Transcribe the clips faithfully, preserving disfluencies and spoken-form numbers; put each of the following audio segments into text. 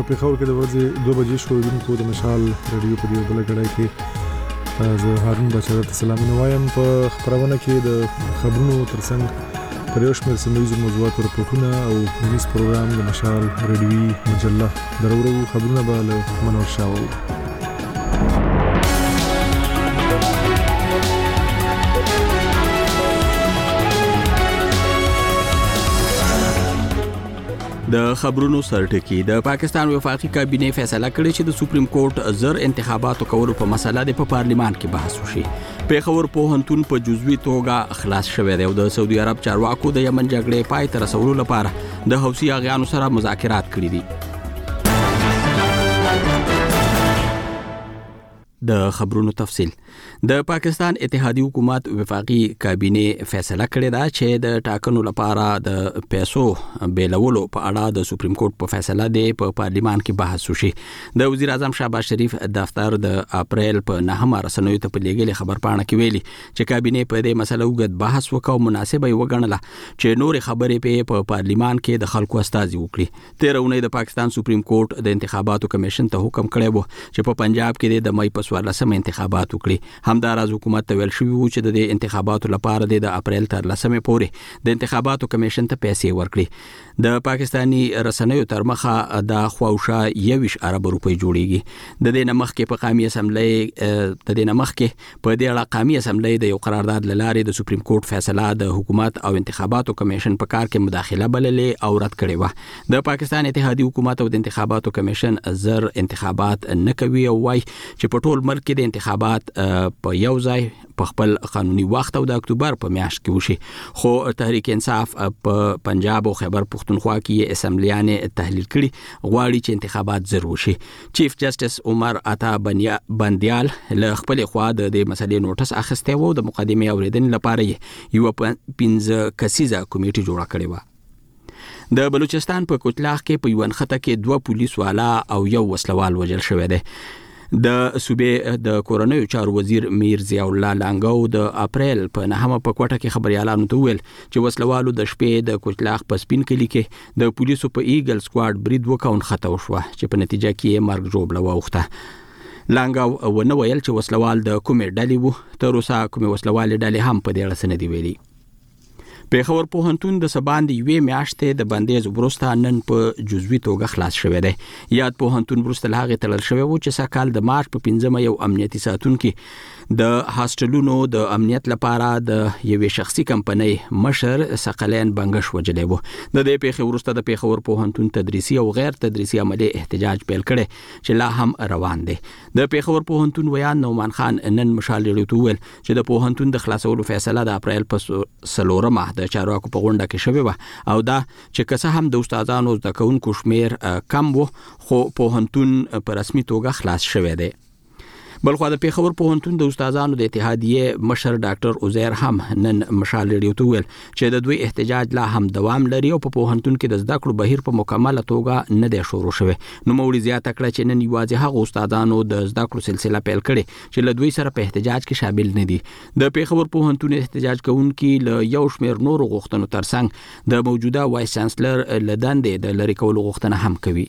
په خبر کې د ورځې دوه بجې شو دونکو د مشال رادیو په دی بل غړای کې زه هارون بچا ته سلام نوایم. په خبرونه کې د خبرونو ترڅنګ پرېوش مې سمېزو موضوعات او رپورټونه او نیوز پروګرام د مشال رادیوي مجله درورو خبرونه به له منور شاو. د خبرونو سرټکی د پاکستان وفاقي کابینه فیصله کړې چې د سپریم کورټ زر انتخاباتو کولو په مسله د په پارلیمان کې بحث وشي. پیښور پوهنتون په جزوي توګه خلاص شوی دی او د سعودي عرب چارواکو د یمن جګړې پای ته رسولو لپاره د حوثي اغیانو سره مذاکرات کړي دي. د خبرونو تفصیل. د پاکستان اتحادیه حکومت وفاقي کابینه فیصله کړې ده چې د ټاکنو لپاره د پیسو بیلولو په اړه د سپریم کورټ په فیصله دی په پارلیمان کې بحث وشي. د وزیر اعظم شهباز شریف دفتر د اپریل په نهمه رسنیو ته په لیږلي خبرپاڼه کې ویلي چې کابینه په دې مسله وګت بحث وکاو مناسبه وګڼله چې نور خبرې په پارلیمان کې د خلکو استازي وکړي. تیر اونۍ د پاکستان سپریم کورټ د انتخاباتو کمیشن ته حکم کړی و چې په پنجاب کې د مئی په څوارلسمه انتخابات وکړي. همداراز حکومت ته ویل شوی و چې د انتخاباتو لپاره د اپریل تر لسمه پورې د انتخاباتو کمیشن ته پیسې ورکړي. د پاکستانی رسنیو تر مخه د خواوشا یویش ارب روپۍ جوړیږي. د دې نمخ کې په قومي اسمبلی د دې نمخ کې په دې اړه قومي اسمبلی د یو قرارداد لارې د سپریم کورټ فیصله د حکومت او انتخاباتو کمیشن په کار کې مداخله بللې او رد کړې و. د پاکستان اتحادیه حکومت او د انتخاباتو کمیشن زر انتخابات نه کوي او وايي چې په ټول ملک کې د انتخابات په یو ځای په خپل قانوني وخت او د اکتوبر په میاشت کې وشي. خو تحریک انصاف په پنجاب او خیبر پختونخوا کې اسمبلیانې تحلیل کړي غواړي چې انتخابات زر وشي. چیف جسټس عمر عطا بندیال له خپل خوا د دې مسلې نوټس اخیسته وو. د مقدمې اوریدنې لپاره یو پنځه کسیزه کمیټه جوړه کړې و. د بلوچستان په کوټلاخ کې په یو نخته کې دوه پولیس والا او یو وسلوال وژل شوی دی. د صوبې د کورنیو چارو وزیر میر ضیاء الله لانګو د اپریل په نهمه په کوټه کې خبريالانو ته ویل چې وسلوالو د شپې د کوټلاخ په سپین کلی کې د پولیسو په ایګل سکواډ برید وکاون خطا وشوه چې په نتیجه کې مرګ جوړ لوخته. لانګو ونه ویل چې وسلوال د کومې ډلې وو. تر اوسه کومې وسلوالې ډلې هم په دې اړه څه نه دي ویلي. پیښور پوهنتون د سباند یوې میاشتې د بندیز وروسته نن په جزوي توګه خلاص شوی دی. یاد پوهنتون وروسته له هغې تړل شوی و چې سږ کال د مارچ په پنځمه یو امنیتي ساتونکي د هاسټلونو د امنیت لپاره د یوې شخصي کمپنۍ مشر ثقلین بنګش وجلی و. د دې پیښې وروسته د پیښور پوهنتون تدریسي او غیر تدریسي عملي احتجاج پیل کړي چې لا هم روان دی. د پیښور پوهنتون ویان نومان خان نن مشال ریډیو ویل چې د پوهنتون د خلاصولو فیصله د اپریل په څلورمه د چارواکو په غونډه کې شوی و او دا چې که څه هم د استادانو زده کوونکو شمیر کم وو خو پوهنتون په رسمي توګه خلاص شوی دی. بلخو د پیښور پوهنتون د استادانو د اتحادیه مشر ډاکټر عزیر هم نن مشال ریډیو ته ویل چې د دوی احتجاج لا هم دوام لري او په پوهنتون کې د زده کړو بهیر په مکمله توګه نه دی شروع شوی. نو موري زیاته کړه چې نن یوازې هغه استادانو د زده کړو سلسله پیل کړي چې له دوی سره په احتجاج کې شامل نه دي. د پیښور پوهنتون احتجاج کوونکي له یو شمېر نورو غوښتنو ترڅنګ د موجوده وایس چانسلر له دندې د لرې کولو غوښتنه هم کوي.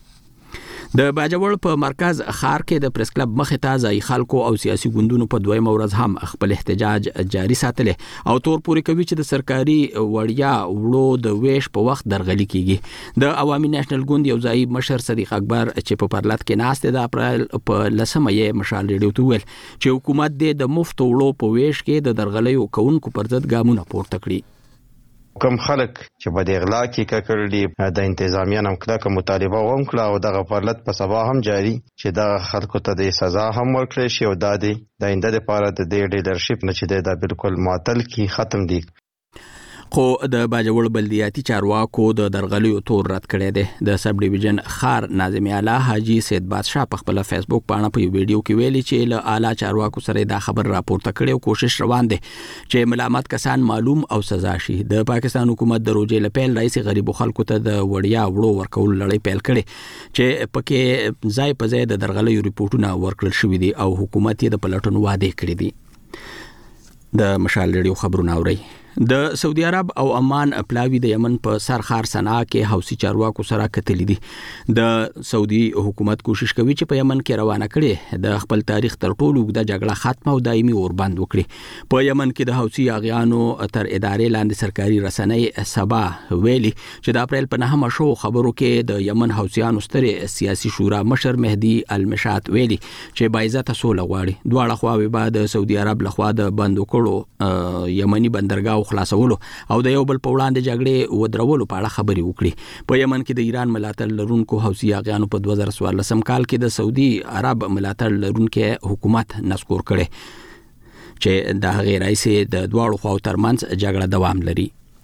د باجوړ په مرکز ښار کې د پریس کلب مخې ته ځای خلکو او سیاسي ګوندونو په دویمه ورځ هم خپل احتجاج جاري ساتلی او تور پورې کوي چې د سرکاري وړیا وړو د ویش په وخت درغلي کیږي. د عوامي نېشنل ګوند یو ځای مشر صدیق اکبر چې په پرلط کې ناست د اپریل په لسمه یې مشال ریډیو ته ویل چې حکومت د مفت وړو په ویش کې د درغلیو کوونکو پر ضد ګامونه پورته کړي. کوم خلک چې په دې غلا کې ککړ دي د انتظامیه هم کلکه مطالبه وکړه او دغه پرلط په سبا هم جاری چې دغه خلکو ته د سزا هم ورکړي شي او د دې د آینده لپاره د دې لیډرشپ نه چې دا بالکل معطل کی ختم دي. خو د باجوړ بلدیاتي چارواکو د درغلیو تور رد کړی دی. د سب ډیویژن خار ناظم اعلی حاجی سید بادشاه په خپل فیسبوک باندې په یو ویډیو کې ویلي چې له اعلی چارواکو سره دا خبر راپورته کړي او کوشش روان دي چې ملامت کسان معلوم او سزا شي. د پاکستان حکومت د روزې لپاره رئیس غریب خلکو ته د وړیا وړو ورکول لړۍ پیل کړي چې پکې ځای په ځای د درغلیو ریپورتونه ورکړل شوې دي او حکومت یې د پلټنو وعده کړې دي. د مشال ریډیو خبرونه اوري. د سعودي عرب او عمان پلاوی د یمن په سرخار صنعا کې حوثي چارواکو سره کتلی دي. د سعودي حکومت کوشش کوي چې په یمن کې روانه کړي د خپل تاریخ تر ټولو اوږده جګړه ختمه او دایمي اوربند وکړي. په یمن کې د حوثي اغیانو تر ادارې لاندې سرکاري رسنۍ سبا ویلي چې د اپریل په نهمه شو خبرو کې د یمن حوثیانو سترې سیاسي شورا مشر مهدي المشات ویلي چې باعزته سوله غواړي. دواړه خواوې بعد سعودي عرب لخوا د بند وکړو یمني بندرګاه خلاصولو او د یو بل په وړاندې جګړې ودرولو په اړه خبرې وکړي. په یمن کې د ایران ملاتړ لرونکو حوثي اغیانو په دوه زره څوارلسم کال کې د سعودي عرب ملاتړ لرونکو حکومت نسکور کړي چې د هغې رئیس د دواړو خواو ترمنځ جګړه دوام لري.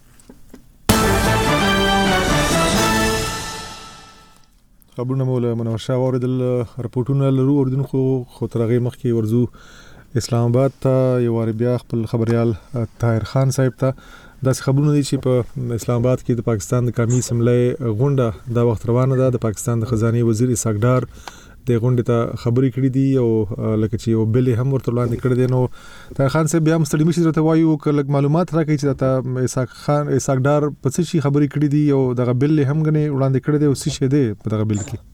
خبرونه مو له منور شاه اوریدل. رپورټونه لرو اردن خو خو تر هغې مخکې ورځو اسلام آباد ته یو وار بیا خپل خبريال طاهر خان صاحب ته داسې خبرونه دي چې په اسلام آباد کې د پاکستان د قومي اسمبلی غونډه دا وخت روانه ده. د پاکستان د خزانه وزیر اسحاق ډار د غونډې ته خبرې کړې دي او لکه چې یو بل هم ورته وړاندې کړی دی. نو طاهر خان صاحب بیا هم ستړي مشي درته وایو کله معلومات راکړي چې دا اسحاق خان اسحاق ډار په څه شي خبرې کړې دي او دغه بل هم غني وړاندې کړی دی او څه شي دی په دغه بل کې.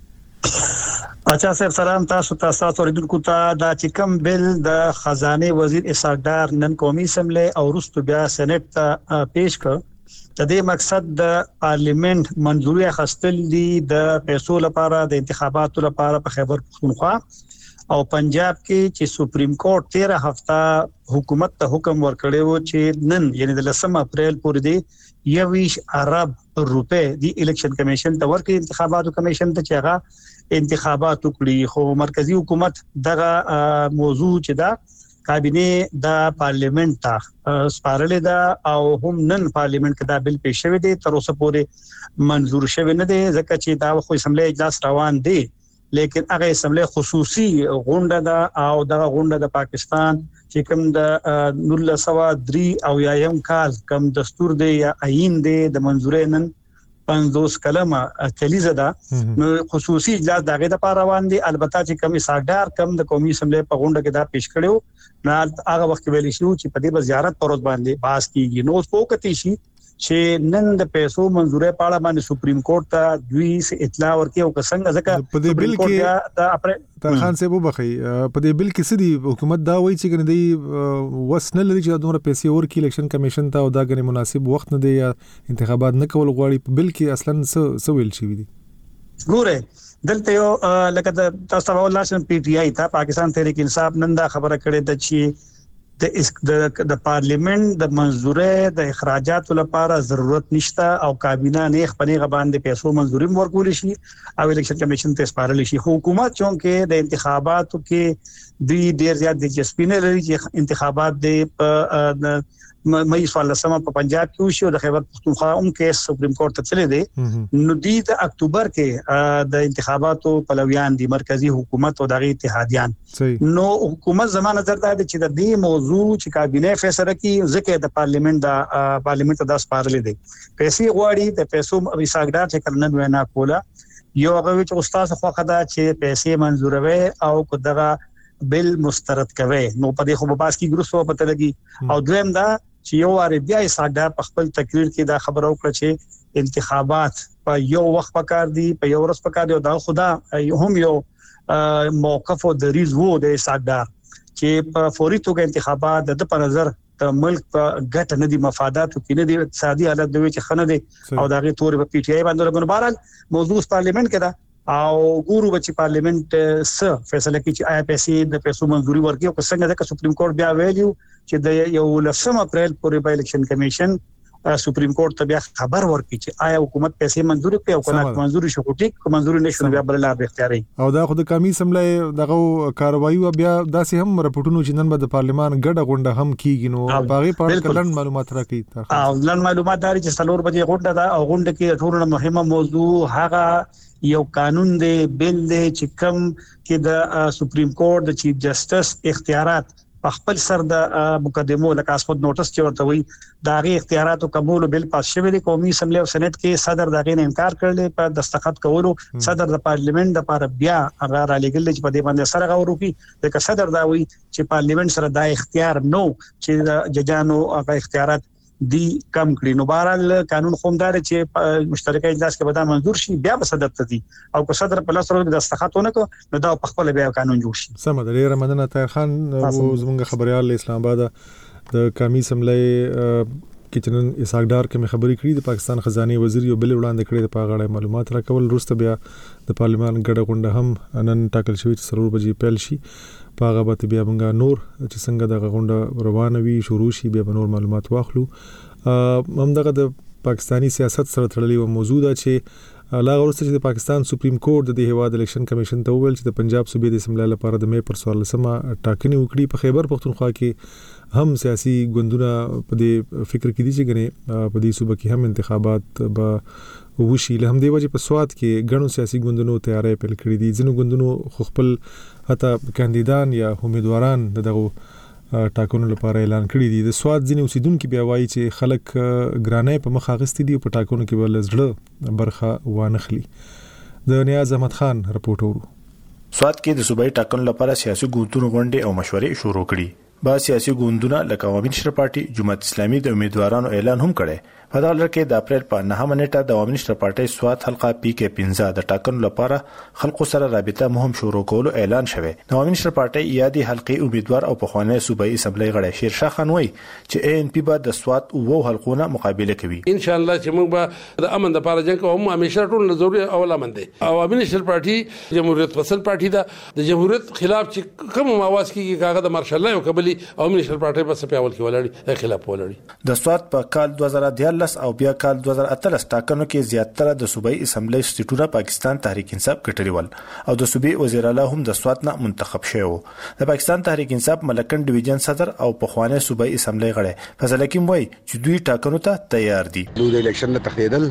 اچھا صاحب سلام تاسو تاسو اوریدونکو ته دا چې کوم بل د خزانه وزیر اسحاق ډار نن قومي اسمبلی او وروسته بیا سېنات ته پیش کړ. د دې مقصد د پارلیمنت منځوري اخیستل دي د پیسو لپاره د انتخاباتو لپاره په خیبر پختونخوا او پنجاب کې چې سپریم کورټ تیرہ هفته حکومت ته حکم ورکړی و چې نن یعنی د لسم اپریل پورې دی یویش ارب روپے دی الیکشن کمیشن ته ورکړي انتخاباتو کمیشن ته چې هغه انتخابات وکړي. خو مرکزی حکومت دغه موضوع چې دا کابینه د پارلیمنت ته سپارلې ده او هم نن پارلیمنت کې دا بل پیش شوی دی. تر اوسه پورې منظور شوی نه دی ځکه چې دا خو اسمبلی اجلاس روان دی لیکن هغه اسمبلی خصوصي غونډه ده او دغه غونډه د پاکستان چې کوم د نولس سوه درې او یایم کال کوم دستور دی یا آئین دی د منځوري نن پنځوس کلمه کلیزه ده نو خصوصي اجلاس دغه د پاره روان دي. البته چې کمی ساګدار کم د قومي اسمبلی په غونډه کې دا پیش کړو نه هغه وخت ویل شو چې په دې زیارت پروت باندې باس کیږي. نو څو کتی شي چې نن د پیسو منځوري په اړه باندې سپریم کورټ ته دوی اطلاع ورکړي او څنګه ځکه په دې بل کې د اپریل خان صاحب وبخي په دې بل کې سدي حکومت دا وایي چې ګنې دی وسنه لري چې دومره پیسې ورکړي الیکشن کمیشن ته او دا غني مناسب وخت نه دی یا انتخابات نه کول غواړي. په بل کې اصلا څه ویل شي دي ګوره دلته یو لکه د تاسو په لاسن پی ټی آی ته پاکستان تحریک انصاف نن دا خبره کړې ده چې د د پارلیمنت د منځوري د اخراجات لپاره ضرورت نشته او کابینه نه خپلې غباندې پیسو منځوري ورکول شي او الیکشن کمیشن ته سپارل شي. حکومت چون کې د انتخاباتو کې دوی ډیر زیات دلچسپي نه لري چې انتخابات د مې څوارلسمه په پنجاب کې وشي او د خیبر پختونخوا هم کې سپریم کورټ ته تللی دی. نو دی د اکتوبر کې د انتخاباتو پلویان دي مرکزی حکومت او دغه اتحادیان. نو حکومت زمانه نظر دا چې د دې موضوع چې کابینه فیصله کوي ځکه د پارلیمنت د پارلیمنت د سپارلې دي پیسې غواړي د پیسو وساګدار چې کړنن وینا کوله یو هغه چې استاد خو خدا چې پیسې منزوروي او کو دغه بل مسترد کوي. نو په دې خو په باس کې ګروسو پته لګي او دویم دا چې یو عربیا ساده په خپل تقریر کې دا خبره وکړه چې انتخابات په یو وخت پکار دي په یو ورځ پکار دي او دا خدا هم یو موقف او دریز وو د ساده چې په فوري توګه انتخابات د په نظر د ملک په ګټه نه دي مفادات او کینه دي اقتصادي حالت دوی چې خنه دي او دغه تور په پی ټی آی باندې لګون بهرحال موضوع پارلیمنت کې دا او ګورو بچ پارلیمنت س فیصله کوي چې آی پی سی د پیسو منځوري ورکړي او څنګه د سپریم کورټ بیا ویلو چې د یو لسم اپریل پورې په الیکشن کمیشن سپریم کورټ ته بیا خبر ورکړي چې آیا حکومت پیسې منځوري کوي او کنه منځوري شو ټیک کو منځوري نشو بیا بل لار اختیاري او دا خو د قومي اسمبلی دغه کاروایی بیا داسې هم رپورټونو چې نن به د پارلمان ګډه غونډه هم کیږي نو باغې په کلن معلومات راکړي او لن معلومات داري چې څلور بجې غونډه ده او غونډه کې ټول مهمه موضوع هغه یو قانون دی بل دی چې کوم کې د سپریم کورټ د چیف جسټس اختیارات په خپل سر د مقدمو لکه اسفود نوټس چې ورته وي دا غي اختیاراتو قبول بل پاس شوی دی قومي اسمبلی او سېنات کې صدر دغه نه انکار کړل په دستخط کولو صدر د پارلیمنت د لپاره بیا هغه را لګل چې په دې باندې سره غوړو کی د صدر دا وی چې پارلیمنت سره دا اختیار نو چې د ججانو هغه اختیارات دی کم کړي. نو بهرحال قانون خوندار چې مشترکه اجلاس کې به دا منظور شي بیا به صدر ته دي او که صدر په لاس سره دستخطونه کو نو دا په خپل بیا قانون جوړ شي. سم ده. ډیر مننه طاهر خان زموږ خبريال اسلام آباد د قومي اسمبلی کچنن اساقدار کې خبرې کړې د پاکستان خزانه وزیر یو بل وړاندې کړې د پاغړې معلومات راکول وروسته بیا د پارلمان ګډه غونډه هم نن ټاکل شوې چې سرور بجې پیل شي. پاغه به بیا موږ نور چې څنګه د غونډه روانه وي شروع شي بیا نور معلومات واخلو. هم دغه د پاکستانی سیاست سره تړلې و موضوع ده چې لا ورسته چې د پاکستان سپریم کورټ د هیواد الیکشن کمیشن ته وویل چې د پنجاب صوبې د اسمبلی لپاره د مې پر څوارلسمه ټاکنې وکړي. په خیبر پختونخوا کې هم سیاسي ګوندونه په دې فکر کې دي چې غني په دې صوبه کې هم انتخابات به وشي. له همدې وجې په سواد کې ګڼو سیاسي ګوندونو تیارې پیل کړې دي. ځینو ګوندونو خپل حتی کاندیدان یا امیدواران دغه ټاکنو لپاره اعلان کړی دي. د سواد ځینې اوسیدونکو بیا وایي چې خلک ګرانې په مخ اغستې دي په ټاکنو کې بل زړه برخه وانخلي. د نیاز احمد خان رپورټ ورو. سواد کې د صوبایي ټاکنو لپاره سیاسي ګوندونو غونډې او مشورې شروع کړي. با سیاسي ګوندونه لکه عوامي نشر پارټي جماعت اسلامي د امیدوارانو اعلان هم کړي. په دغه لړ کې د اپریل په نهمه نیټه د عوامي نشر پارټي سواد حلقه پی کې پنځه د ټاکنو لپاره خلکو سره رابطه مهم شروع کولو اعلان شوه. د عوامي نشر پارټي یادي حلقې امیدوار او په خوانه صوبایي اسمبلی غړی شیرشاه خان وایي چې ای ان پی به د سواد وو حلقونه مقابله کوي. ان شاء الله چې موږ به د امن لپاره جنګ کوو. هم همیشه ټول ضروري اول امن دی. عوامي نشر پارټي جمهوریت پسند پارټي ده. د جمهوریت خلاف چې کوم आवाज کیږي کاغه د مارشل الله او قبلي عوامي نشر پارټي په سپیاول کې ولړي خلاف ولړي. د سواد په کال دوه زره دیارلس او بیا کال دوه زره اتلس ټاکنو کې زیاتره د صوبایي اسمبلی سټیټونه پاکستان تحریک انصاف ګټلي ول او د صوبې وزیر اعلی هم د سواد نه منتخب شوی و. د پاکستان تحریک انصاف ملکن ډیویژن صدر او په خوانه صوبایي اسمبلی غړی فضل حکیم وایي چې دوی ټاکنو ته تیار دي. نو د الیکشن نه تخیدل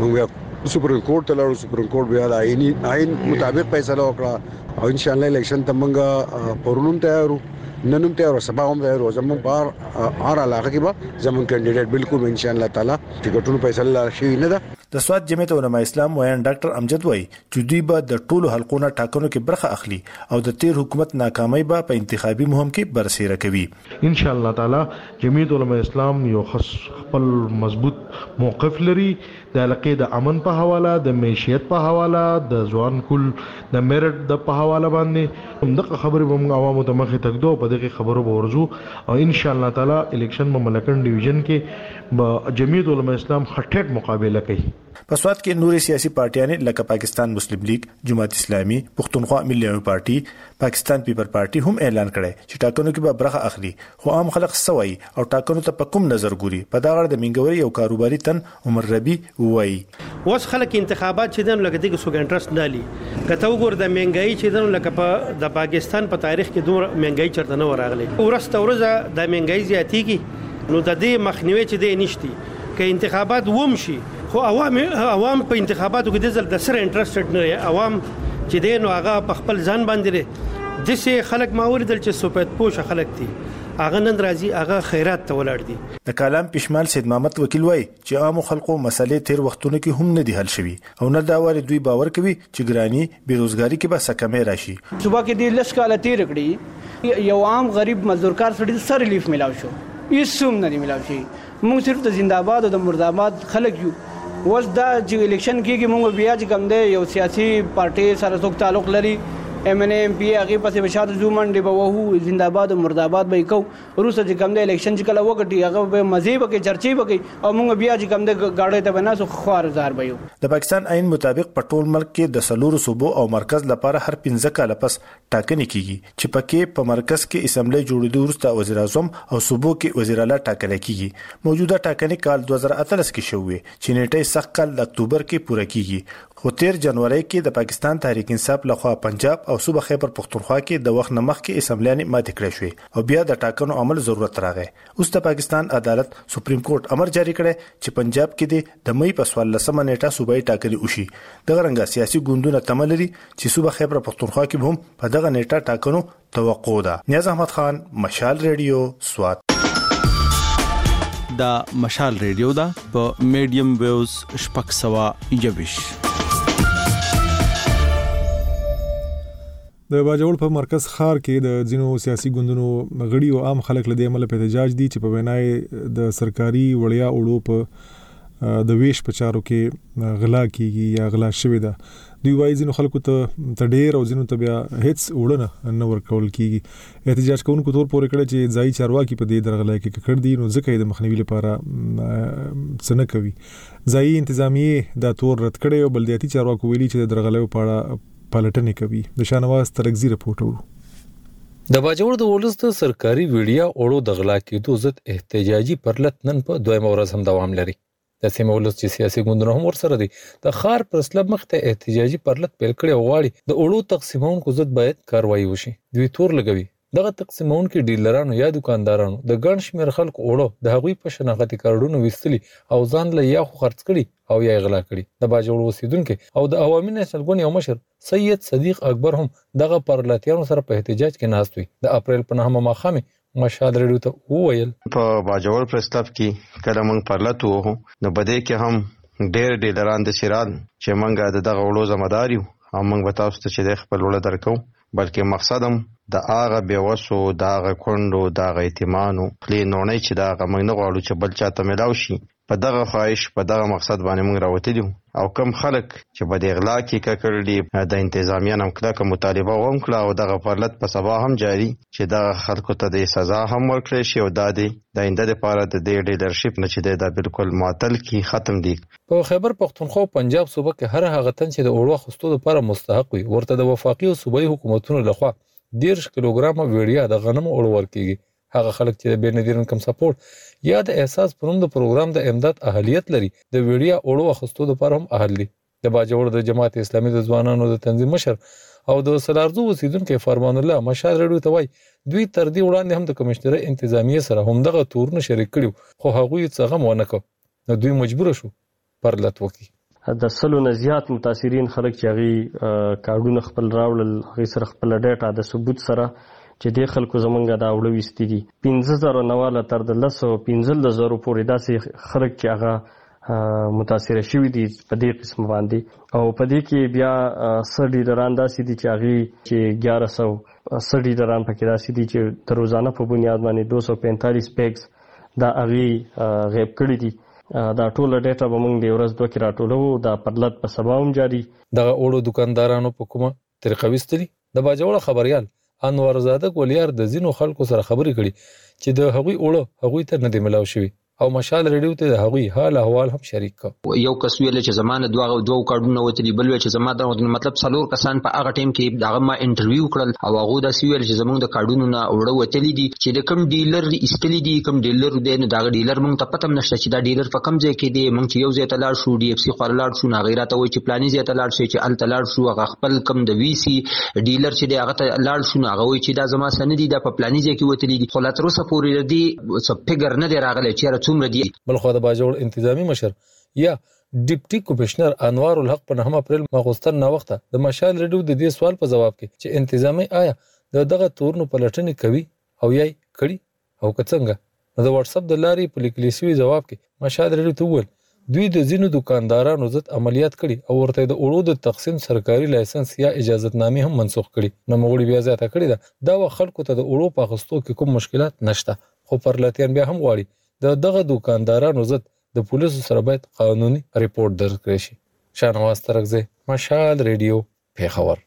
موږ سپریم کورټ ته لاړو. سپریم کورټ بیا د آئینی آئین مطابق فیصله وکړه او ان شاء الله الیکشن ته موږ پرونم تیارو ننوم تیار سبا هم تیار زمون بار هر علاقه کې به زمون کینډیډیټ بالکل ان شاء الله تعالی ټیکټونو فیصله شي نه ده. د سواد جمعیت علماء اسلام وایي ډاکټر امجد وایي چې دوی به د ټولو حلقونو ټاکنو کې برخه اخلي او د تیر حکومت ناکامۍ به په انتخابي مهم کې برسېره کوي. ان شاء الله تعالی جمعیت علماء اسلام یو خپل مضبوط موقف لري د علاقې د امن په حواله د معیشت په حواله د ځوان کول د میرټ د په حواله باندې همدغه خبرې به موږ عوامو ته مخې تکدو په دغه خبرو به ورزو او ان شاء الله تعالی الیکشن په ملکن ډیویژن کې به جمعیت علماء اسلام خټټ مقابله کوي. په سواد کې نوري سیاسي پارټیانې لکه پاکستان مسلم لیگ، جماعت اسلامي، پښتونخوا ملي پارټي، پاکستان پیپل پارټي هم اعلان کړی چې ټاکنو کې به برخه اخلي. خو عام خلک سوي او ټاکنو ته په کوم نظر ګوري. په دا غړ د منګوري او کاروباري تن عمر ربي وایي اوس خلک انتخابات چې دنه لکه دغه سوګ انټرست نالي کته وګور د منګای چې دنه لکه په د پاکستان په تاریخ کې دوه منګای چرته نه وراغلي. ورسته ورځه د منګای زیاتیږي نو د دې مخنیوي چې دی نشتی که انتخابات ووم شي خو عوام عوام په انتخاباتو کې د ځل د سره انټرستډ نه عوام چې دی نو هغه په خپل ځان باندې د سه خلک ماور دل چې سپید پوش خلک دي هغه نن راځي هغه خیرات ته ولاړ دي. د کالام پښمال سید محمد وکیل وای چې عام خلکو مسلې تیر وختونو کې هم نه دي حل شوي او نه دا وری دوی باور کوي چې ګرانی بیروزګاری کې به سکمې راشي. صبح کې د لس کال تیر کړی یو عام غریب مزدورکار سړي سره ریلیف ملاو شو هیڅ نه دی ملاو شي. موږ صرف د زنده‌باد او د مرداباد خلک یو. وس دا چې الیکشن کېږي موږ بیا چې کوم دی یو سیاسي پارټي سره څوک تعلق لري ایم ان ایم پی هغه پسې بشاد زومن دی به وو زنده‌باد او مرداباد به کو روسه چې کوم دی الیکشن چې کله وګټي هغه به مزيب کې چرچې وکي او موږ بیا چې کوم دی گاډي ته بناسو خوار زار به یو. د پاکستان عین مطابق په ټول ملک کې د سلور صوبو او مرکز لپاره هر پنځه کال پس ټاکنې کیږي چې پکې په مرکز کې اسمبلی جوړېدو وروسته وزیر اعظم او صوبو کې وزیر اعلی ټاکل کیږي. موجوده ټاکنې کال دوه زره اتلس کې شوې چې نیټه سخت کال د اکتوبر کې پوره کیږي. خو تیر جنوري کې د پاکستان تحریک انصاف لخوا پنجاب او صوبه خیبر پختونخوا کې د وخت نمخ کې اسمبلیانې ماتې کړې شوې او بیا د ټاکنو عمل ضرورت راغی. اوس د پاکستان عدالت سپریم کورټ امر جاری کړی چې پنجاب کې د مې په څوارلسمه نیټه صوبایي ټاکنې وشي. دغه رنګه سیاسي ګوندونه تمه لري چې صوبه خیبر پختونخوا کې هم په دغه نیټه ټاکنو توقع ده. نیاز احمد خان، مشال ریډیو، سوات. دا مشال ریډیو دا په میډیم ویوز شپږ سوه یوویشت. د باجوړ په مرکز ښار کې د ځینو سیاسي ګوندونو غړي او عام خلک له دې عمله په احتجاج دي چې په وینای د سرکاري وړیا وړو په د ویش په چارو کې غلا کیږي یا غلا شوی ده. دوی وايي ځینو خلکو ته تډیر او ځینو ته بیا هیڅ وړنه نه ورکول کیږي. احتجاج کوونکو تور پورې کړی چې ځای چارواکي په دې درغلای کې کړ دي نو ځکه د مخنیوي لپاره څه نه کوي. ځای انتظامیه دا تور رد کړي او بلدیاتي چارواکو ویلي چې د درغلایو په اړه پالټنې کوي. د شانواز ترغزی رپورټ ورو. د باجوړ د ولس د سرکاري ویډیا اورو د غلا کېدو ضد احتجاجي پرلط نن په دویمه ورځ هم دوام لري. د سیمه ولس چې سیاسي ګوندونه هم ورسره دي د خار پر سلب مخته احتجاجي پرلط پیل کړي او غواړي د اورو تقسیمونکو ضد باید کاروایی وشي. دوی تور لګوي دغه تقسیمونکو ډیلرانو یا دکاندارانو د ګڼ شمېر خلکو اورو د هغوی په شناختی کارډونو وستلي او ځان له یا خو خرڅ کړي او یا غلا کړي. د باجوړ اوسیدونکو او د عوامي نېشنل ګوند یو مشر سید صدیق اکبر هم دغه پرلطیانو سره په احتجاج کې ناست وي. د اپریل په نهمه ماښام مشال ریډیو ته وویل په باجوړ پریس کلب کې کله موږ پرلط وو نو بده کې هم ډېر ډیلران د شیران چې موږ د دغه وړو ذمہدار یو او موږ به تاسو ته چې د خپل وړه درکو بلکې مقصدم د هغه بیوسو د هغه کندو د هغه ایتمانو خلی نونې چې د هغه موږ نه غواړو چې بل چاته ملاو شي. په دغه خواهش په دغه مقصد باندې موږ راوتلي او کم خلک چې په دې غلا کې ککړ دي د انتظامیه هم کله مطالبه وکړه او دغه پرلط په سبا هم جاری چې دغه خلکو ته د سزا هم ورکړي شي او د دې د انده لپاره د دې ډیلرشپ نه چې دا بالکل معطل کی ختم دي. په خیبر پختونخوا پنجاب صوبه کې هر هغه تن چې د اورو خستو لپاره مستحق وي ورته د وفاقي او صوبایي حکومتونو لخوا ډیر کیلوګرام ویډیا د غنمو اورو ورکیږي. هغه خلک چې د بینظیر انکم سپورټ یا د احساس پروند پروګرام د امداد اهلیت لري د ویډیا اورو اخستو لپاره هم اهل دي. د باجوړ د جماعت اسلامي د ځوانانو د تنظیم مشر او د سلارزو اوسیدونکو فرمان الله مشال ریډیو ته وایي دوی تر دې وړاندې هم د کمشنر انتظامیه سره هم دغه تورونه شریک کړي خو هغه یې څنګه مونږ کو نو دوی مجبور شو پرلط وکړي. د سلو نه زیات متاثرین خلک چې هغه کارډونه خپل راوړل هغه سره خپل ډیټا د ثبوت سره چې د خلکو زمونږه دا وړو وستې دي پنځه زره نواله تر د لسو پنځل زره پورې داسې خلک چې هغه متاثر شوي دي په دې قسم باندې او په دې کې بیا څه ډیلران داسې دي چې هغې چې ګیاره سو څه ډیلران پکې داسې دي چې د روزانه په بنیاد باندې دو سو پینتالیس بیگز دا هغې غیب کړي دي. دا ټوله ډیټا به موږ د ورځ دوه کې راټولو دا پرلط په سبا هم جاري. دغه اورو دکاندارانو په کومه طریقه وستلي د باجوړ خبريال انور زاده ګولیار د زینو خلکو سره خبرې کړي چې د هغوی اورو هغوی ته نه دی ملاو شوی او مشال ریډیو ته د هغوی حال احوال هم شریک کړ. یو کس ویل چې زمانه دوه دوه کارډونه وته دی بل چې زما د مطلب څلور کسان په هغه ټیم کې دغه ما انټرویو کړل او هغه د سویل چې زمونږ د کارډونو نه اورو وته دي چې د کم ډیلر استلی دي کم ډیلر دی نو دغه ډیلر مونږ ته پته نشته چې دا ډیلر په کم ځای کې دی. مونږ چې یو ځای ته لاړ شو ډي اف سی خور لاړ شو نه غیرته وای چې پلاني ځای ته لاړ شي چې ال ته لاړ شو هغه خپل کم د وی سی ډیلر چې دی هغه ته لاړ شو نه هغه وای چې دا زما سند دي د په پلاني ځای کې وته دي خو لا تر اوسه پورې دی څه فګر نه دی راغلی چې څومره دی. بل خو د باجوړ انتظامی مشر یا ډیپټي کمشنر انوار الحق په نهم اپریل ماخوستن نا وخته د مشال ریډیو د دې سوال په جواب کې چې انتظامی آیا د دغه تورنو پلټنې کوي او یې کړي او څنګه د واتس اپ د لارې په لیکلي شوی جواب کې مشال ریډیو ته وویل دوی د ځینو دکاندارانو ضد عملیات کړي او ورته د اورو د تقسیم سرکاري لایسنس یا اجازهتنامې هم منسوخ کړي. نو موږ بیا زیاته کړی دا دا خلکو ته د اورو په اخستو کې کوم مشکلات نشته خو پرلطیان بیا هم غواړي د دغه دکاندارانو ضد د پولیسو سره باید قانوني ریپورت درج کړي شي. شانواز ترغزی مشال ریډیو پیښور.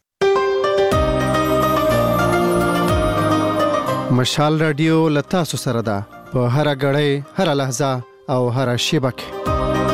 مشال رادیو لتا سو سره ده په هر غړې هر لحظه او هر شیبه کې.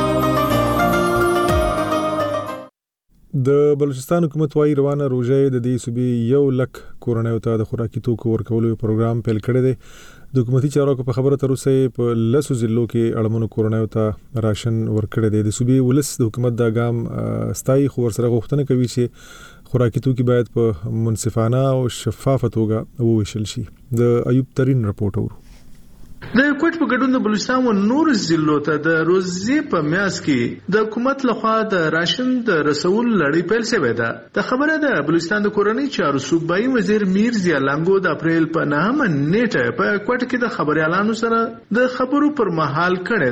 د بلوچستان حکومت وايي روانه روزه د دې صوبې یو لک کورنۍ ته د خوراکي توکو ورکولو پروګرام پیل کړی دی. د حکومتي چارواکو په خبره تر اوسه په لسو ضلعو کې اړمنو کورنۍ ته راشن ورکړی دی. د صوبې ولس د حکومت د ګام ستایي خو ورسره غوښتنه کوي چې خوراکي توکي باید په منصفانه او شفافه توګه وویشل شي. د ایوب ترين رپورټ ورو. د کوټ په ګډون د بلوچستان و نور ضلعو ته د روزي په میاس کې د حکومت لخوا د راشن د رسول لړۍ پیل شوې ده. د خبره ده بلوچستان د کورنۍ چارو صوبایي وزیر میر ضیا لنګو د اپریل په نهمه نیټه په کوټ کې د خبريالانو سره د خبرو پر مهال کړه ده.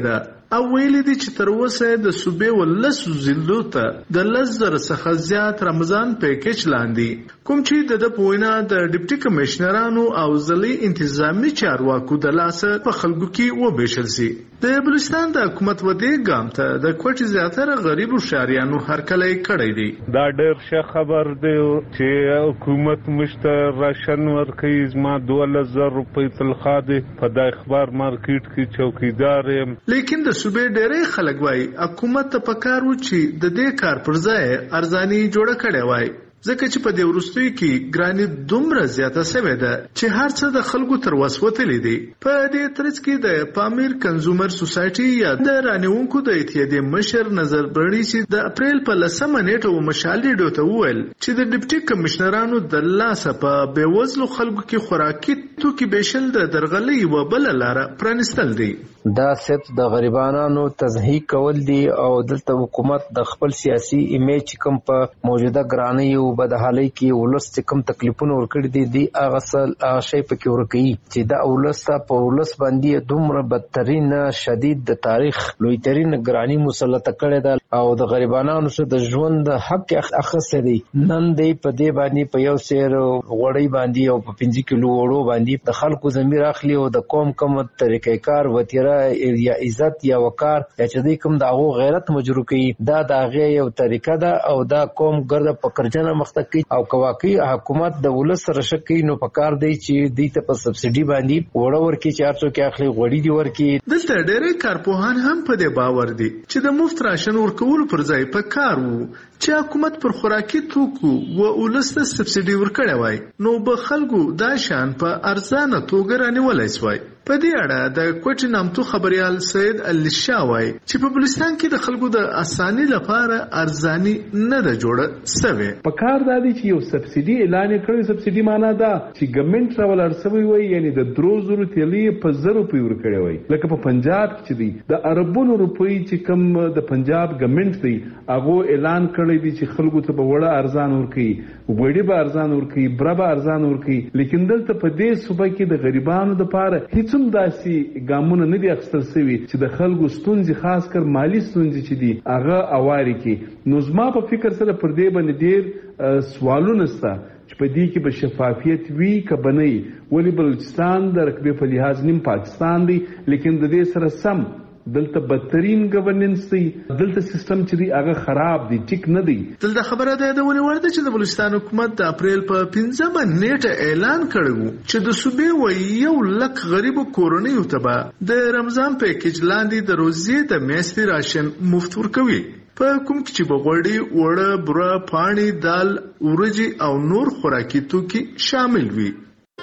او ویلي دي چې تر اوسه د صوبې ولسو ضلعو ته د لس زره څخه زیات رمضان پیکج لاندې کوم چې د د پوینا د ډیپټي کمشنرانو او ضلعي انتظامی چارواکو د لاسه په خلکو کې وبېشل سي. د بلوچستان د حکومت ودې ګام ته د کوټې زیاتره غریبو شهریانو هرکلی کړی دی. دا ډېر ښه خبر دی چې حکومت مشته راشن ورکوي. زما دولس زره روپۍ تنخواه دی په دا اخبار مارکیټ کې چوکیدار یم. لیکن د صوبې ډېری خلک وایي حکومت ته پکار و چې د دې کار پر ځای ارزاني جوړه کړې وای ځکه چې په دې وروستیو کې ګراني دومره زیاته شوې ده چې هر څه د خلکو تر وس وتلی دي. په دې ترڅ کې د پامیر کنزومر سوسایټي یا د رانیونکو د اتحادیې مشر نظر برړي چې د اپریل په لسمه نیټه و مشال ریډیو ته وویل چې د ډیپټي کمشنرانو د لاسه په بېوزلو خلکو کې خوراکي توکي بېشل د درغلۍ یوه بله لاره پرانیستل دي. دا صرف د غریبانو تضحیک کول دي او دلته حکومت د خپل سیاسي ایمیج کوم په موجوده ګرانۍ او بدحالۍ کې ولس چې کوم تکلیفونه ورکړي دي دی هغه څه شی پکې ورکوي چې دا ولس په ولس باندې دومره بدترین شدید د تاریخ لویترین ګرانۍ مسلطه کړې ده او د غریبانو سره د ژوند حق اخیستی دی. نن دی په دې باندې په یو سیر غوړی باندې او په پنځه کیلو وړو باندې د خلکو ضمیر اخلي او د قوم کوم طریقې کار وتیره یا عزت یا وقار یا چې دوی کوم د هغو غیرت مجروح کوي دا د هغې یو طریقه ده او دا قوم ګرده په کرجنه مخته کوي او که واقعي حکومت د ولس سره ښه کوي نو پکار دی چې دوی ته په سبسډي باندې وړه ورکړي چې هر څوک یې اخلي غوړي دې ورکړي. دلته ډېری کارپوهان هم په دې باور دي چې د مفت راشن ورکولو پر ځای پکار وو چې حکومت پر خوراکي توکو و ولس ته سبسډي ورکړی وای نو به خلکو دا شان په ارزانه توګه رانیولی سوای. په دې اړه د کوټې نامتو خبريال سید علي شاه وایي چې په بلوچستان کې د خلکو د اساني لپاره ارزاني نه ده جوړه سوې. په کار دا دی چې یو سبسډي اعلان کړي. سبسډي معنا ده چې ګورنمنت راول ارسوي وي یعنی د درو زرو تیلی په زر روپۍ ورکړي وي. لکه په پنجاب کې دی د اربونو روپۍ چې کم د پنجاب ګورنمنت دی هغه اعلان کړی دی چې خلکو ته به وړه ارزان ورکړي وړي به ارزان ورکړي بره به ارزان ورکړي. لیکن دلته په دې صوبه کې د غریبانو لپاره هیڅ هم داسې ګامونه نه دي اخیستل شوي چې د خلکو ستونزې خاص کر مالی ستونزې چې دي هغه اواري کړي. نو زما په فکر سره پر دې باندې ډېر سوالونه شته چې په دې کې به شفافیت وي که به نه وي. ولې بلوچستان د رقبې په لحاظ نیم پاکستان دی لیکن د دې سره سم دلته بدترین گورننس دی. دلته سیستم چې دی هغه خراب دی ټیک نه دی. دلته خبره ده د ونی ورته چې د بلوچستان حکومت د اپریل په پنځمه نیټه اعلان کړی چې د صوبې و یو لک غریب کورنیو ته به د رمضان پیکج لاندې د روزي د میاشتې راشن مفت ورکوي. په کوم کې چې بغوړي وړه بوره پاڼې دال ورجې او نور خوراکي توکي شامل وي.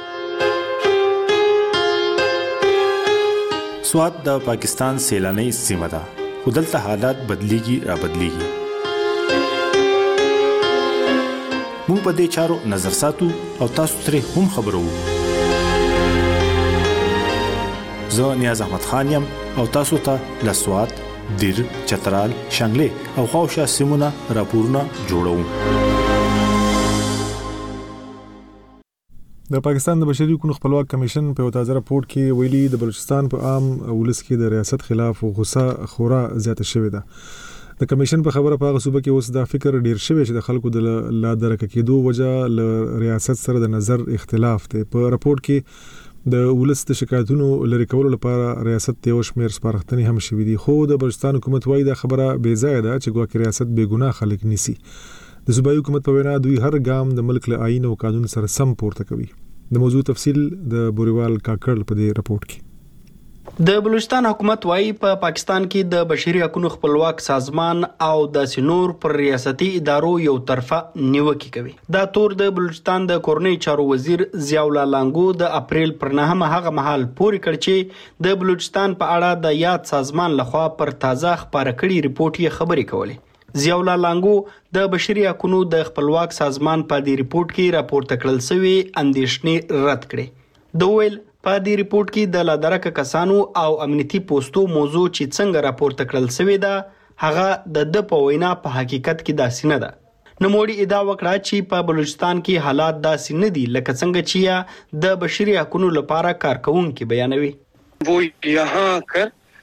سواد د پاکستان سیلاني سیمه ده خو دلته حالات بدلیږي را بدلیږي. موږ په دې چارو نظر ساتو او تاسو ترې هم خبرو. زه نیاز احمد خان یم او تاسو ته له سواد دیر چترال شانګلې او خواوشا سیمونه راپورونه جوړوم. د پاکستان د بشري حقوقو خپلواک کمیشن په یو تازه راپور کې ویلي د بلوچستان په عام ولس کې د ریاست خلاف غوسه خورا زیاته شوې ده. د کمیشن په خبره په هغه صوبه کې اوس دا فکر ډیر شوی چې د خلکو د لا درک کېدو وجه ل ریاست سره د نظر اختلاف دی. په راپور کې د ولس د شکایتونو لري کولو لپاره ریاست یو شمېر سپارښتنې هم شوې دي خو د بلوچستان حکومت وايي دا خبره بې ځایه ده چې ګواکې ریاست بې ګناه خلک نیسي. د صوبایي حکومت په وینا دوی هر ګام د ملک له آئین او قانون سره سم پورته کوي. د موضوع تفصیل د بوریوال کاکړ په دې راپورټ کې. د بلوچستان حکومت وايي په پا پاکستان کې د بشري حقوقو خپلواک سازمان او د سنور پر ریاستي ادارو یو طرفه نیوکه کوي. دا تور د بلوچستان د کورنۍ چارو وزیر ضیاء الله لانګو د اپریل پر نهمه هغه مهال پورې کړ چې د بلوچستان په اړه د یاد سازمان لخوا پر تازه خبره کړي ریپورت یې خبرې کولې. ضیاء الله لانګو د بشري حقوقو د خپلواک سازمان په دې ریپورت کې راپورته کړل شوی اندېښنې رد کړې. د ویل په دې ریپورت کې د لادرکه کسانو او امنیتي پوسټو موضوع چې څنګه راپورته کړل شوی ده هغه د د په وینا په حقیقت کې داسې نه ده. نوموړي ادعا وکړه چې په بلوچستان کې حالات داسې نه دي لکه څنګه چې د بشري حقوقو لپاره کارکونکي بیانوي. वो यहाँ कर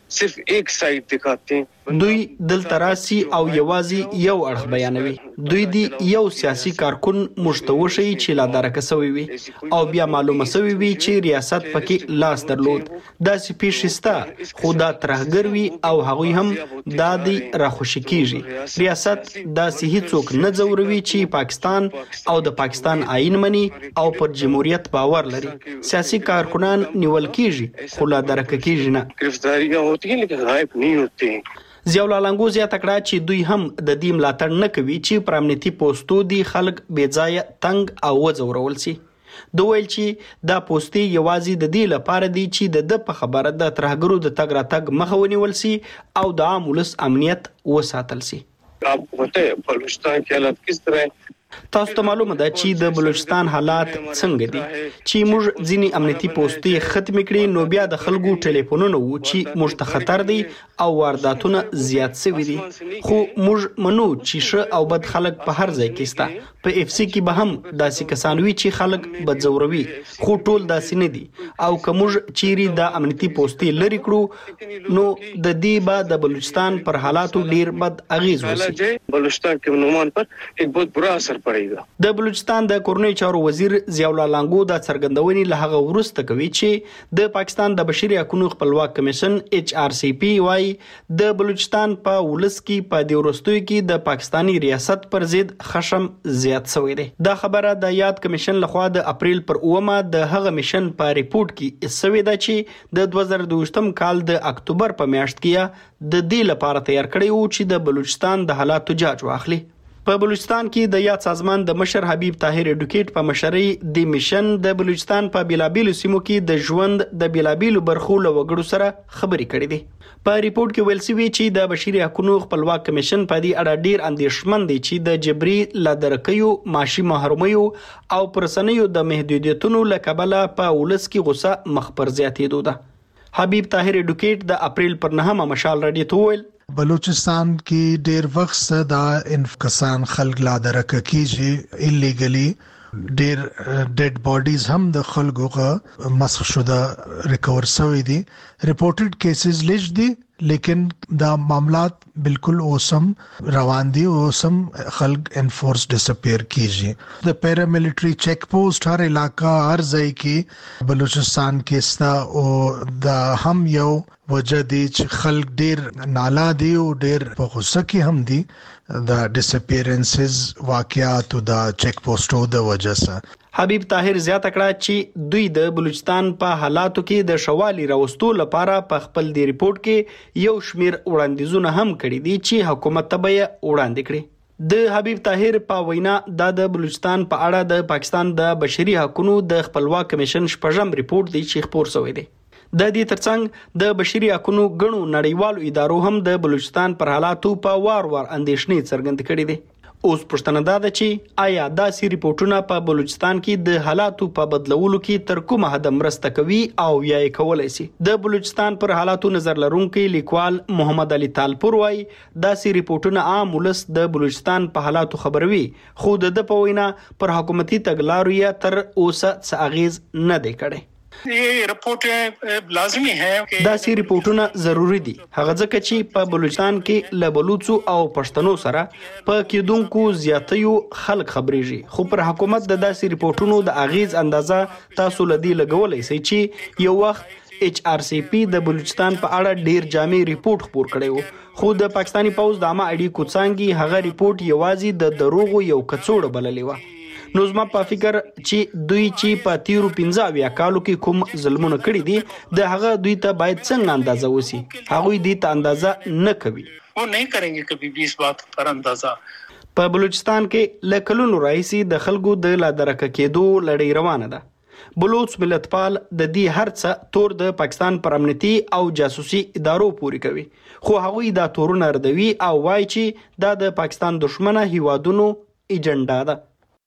सिर्फ एक साइड दिखाते हैं. دوی دلته راسي او یوازې یو اړخ بیانوي. دوی دی یو سیاسي کارکون مشتوشي چې لا درکه سوی وي او بیا معلومه سوی وي چې ریاست پکې لاس درلود. دا سپیشستا خو دا ترهګر وي او هغوی هم دا دی راخوشي کیږي. ریاست دا سهي څوک نه ځوروي چې پاکستان او د پاکستان آئین مني او پر جمهوریت باور لري. سیاسي کارکنان نیول کیږي خو لا درکه کیږي نه. गिरफ्तारियां होती हैं लेकिन गायब नहीं होते हैं. ضیاءالله لنګو زیاته کړه چې دوی هم د دې ملاتړ نه کوي چې پر امنیتي پوسټو دي خلک بې ځایه تنګ او وځورول سي. دوی ویل چې دا پوسټي یوازې د دې لپاره دي چې د د په خبره د ترهګرو د تګ راتګ مخه ونیول سي او د عام ولس امنیت وساتل سي. आपको पता है बलूचिस्तान के हालात किस तरह हैं. تاسو ته معلومه ده چې د بلوچستان حالات څنګه دي چې موږ ځینی امنیتي پوسټي ختم کړي نو بیا د خلکو ټلیفونونه وو چې موږ ته خطر دي او وارداتونه زیات شوي دي. خو موږ منو چې ښه او بد خلک په هر ځای کې ستا. په اف سی کې به هم داسې کسان وي چې خلک بدزوروي خو ټول داسې نه دي. او که موږ چیرې د امنیتي پوسټي لري کړو نو د دې به د بلوچستان پر حالاتو ډیر بد اغیز وشي. بلوچستان کې نومان پر یک बहुत बुरा असर پړېږي. د بلوچستان د کورنۍ چارو وزیر ضیاء الله لنګو د څرګندونې له هغه وروسته کوي چې د پاکستان د بشري حقوقو خپلواک کمیشن ایچ آر سی پی وايي د بلوچستان په ولس کې په دې وروستیو کې د پاکستانی ریاست پر ضد خشم زیات شوی دی. دا خبره د یاد کمیشن لخوا د اپریل پر اومه د هغه میشن په ریپورت کې سوي ده چې د دوه زره دوه کال د اکتوبر په میاشت کې د دې لپاره تیار کړی و چې د بلوچستان د حالاتو جاج واخلي. په بلوچستان کې د یاد سازمان د مشر حبیب طاهر اډوکیټ په مشرۍ د میشن د بلوچستان په بیلابیلو سیمو کې د ژوند د بیلابیلو برخو له وګړو سره خبرې کړې دي. په ریپورت کې ویل شوی چې د بشري حقوقو خپلواک کمیشن په دې اړه ډیر اندېښمن دی چې د جبري لادرکیو معاشي محرومیو او پرسنیو د محدودیتونو له کبله په ولس کې غوسه مخ پر زیاتېدو ده. حبیب طاهر اډوکیټ د اپریل پر نهمه مشال راډیو ته ویل بلوچستان کې ډیر وخت دا انفکسان خلک لا درکه کیږي ایلیګلی. ډیر ډیډ باډیز هم د خلکو غو مسخ شوه ریکور شوی دي. ریپورټډ کیسز لیش دي لیکن دا معاملات بالکل اوسم روان دي. اوسم خلک انفورس ډیسپیر کیږي. د پیراملټری چیک پوسټ هر علاقہ هر ځای کې بلوچستان کې ستا او دا هم یو وجه دي چې خلک ډیر نالا دي او ډیر په غوسه کې هم دي د ډیسپیرنسز واقعات او د چیک پوسټو د وجه سره. حبیب طاهر زیاته کړه چې دوی د بلوچستان په حالاتو کې د شوالي راوستو لپاره په خپل دی ریپورت کې یو شمیر وړاندیزونه هم کړي دي چې حکومت ته به وړاندې کړي. د حبیب طاهر په وینا د بلوچستان په اړه د پاکستان د بشري حقوقو د خپلواک کمیشن شپږم ریپورت دی چې خبر شوی دی. د دې ترڅنګ د بشري حقوقو غنو نړیوالو ادارو هم د بلوچستان پر حالاتو په وار وار اندېښنې څرګند کړي دي. اوس پښتنه دا ده چې آیا داسې ریپورتونه په بلوچستان کې د حالاتو په بدلولو کې تر کومه حد مرسته کوي او یا یې کولای شي. د بلوچستان پر حالاتو نظر لرونکي لیکوال محمد علي طالپور وايي داسې ریپورتونه عام ولس د بلوچستان په حالاتو خبروي خو د په وینا پر حکومتي تګلارو یا تر اوسه څه اغیز نه دی کړی. یہ رپورٹ لازمی ہے داسې ریپورتونه ضروری دي هغه ځکه چې په بلوچستان کې له بلوچو او پښتنو سره په کېدونکو زیاتیو خلک خبرېږي خو پر حکومت د داسې ریپورتونو د اغیز اندازه تاسو لدی لګولای شئ چې یو وخت ایچ آر سی پی د بلوچستان په اړه ډیر جامع ریپورت خبر کړی و خو د پاکستانی پوز د عامه اړیکو څنګه هغه ریپورت یوازې د دروغو یو کڅوړه بللې و. نو زما په فکر چې دوی چې په تیرو پنځه اویا کالو کې کوم ظلمونه کړی دي د هغه دوی ته باید څنګه اندازه وسی. هغه دې ته اندازه نه کوي. वो नहीं करेंगे कभी भी इस बात पर अंदाजा. په بلوچستان کې لکلونو رئیسي د خلکو د لادرکه کېدو لړۍ روانه ده. بلوچ ملتپال د دې هرڅه تور د پاکستان پر امنیتي او جاسوسي ادارو پوری کوي خو هغه دا تورونه ردوي او وایي چې دا د پاکستان دشمنه هیوادونو ایجنډا ده.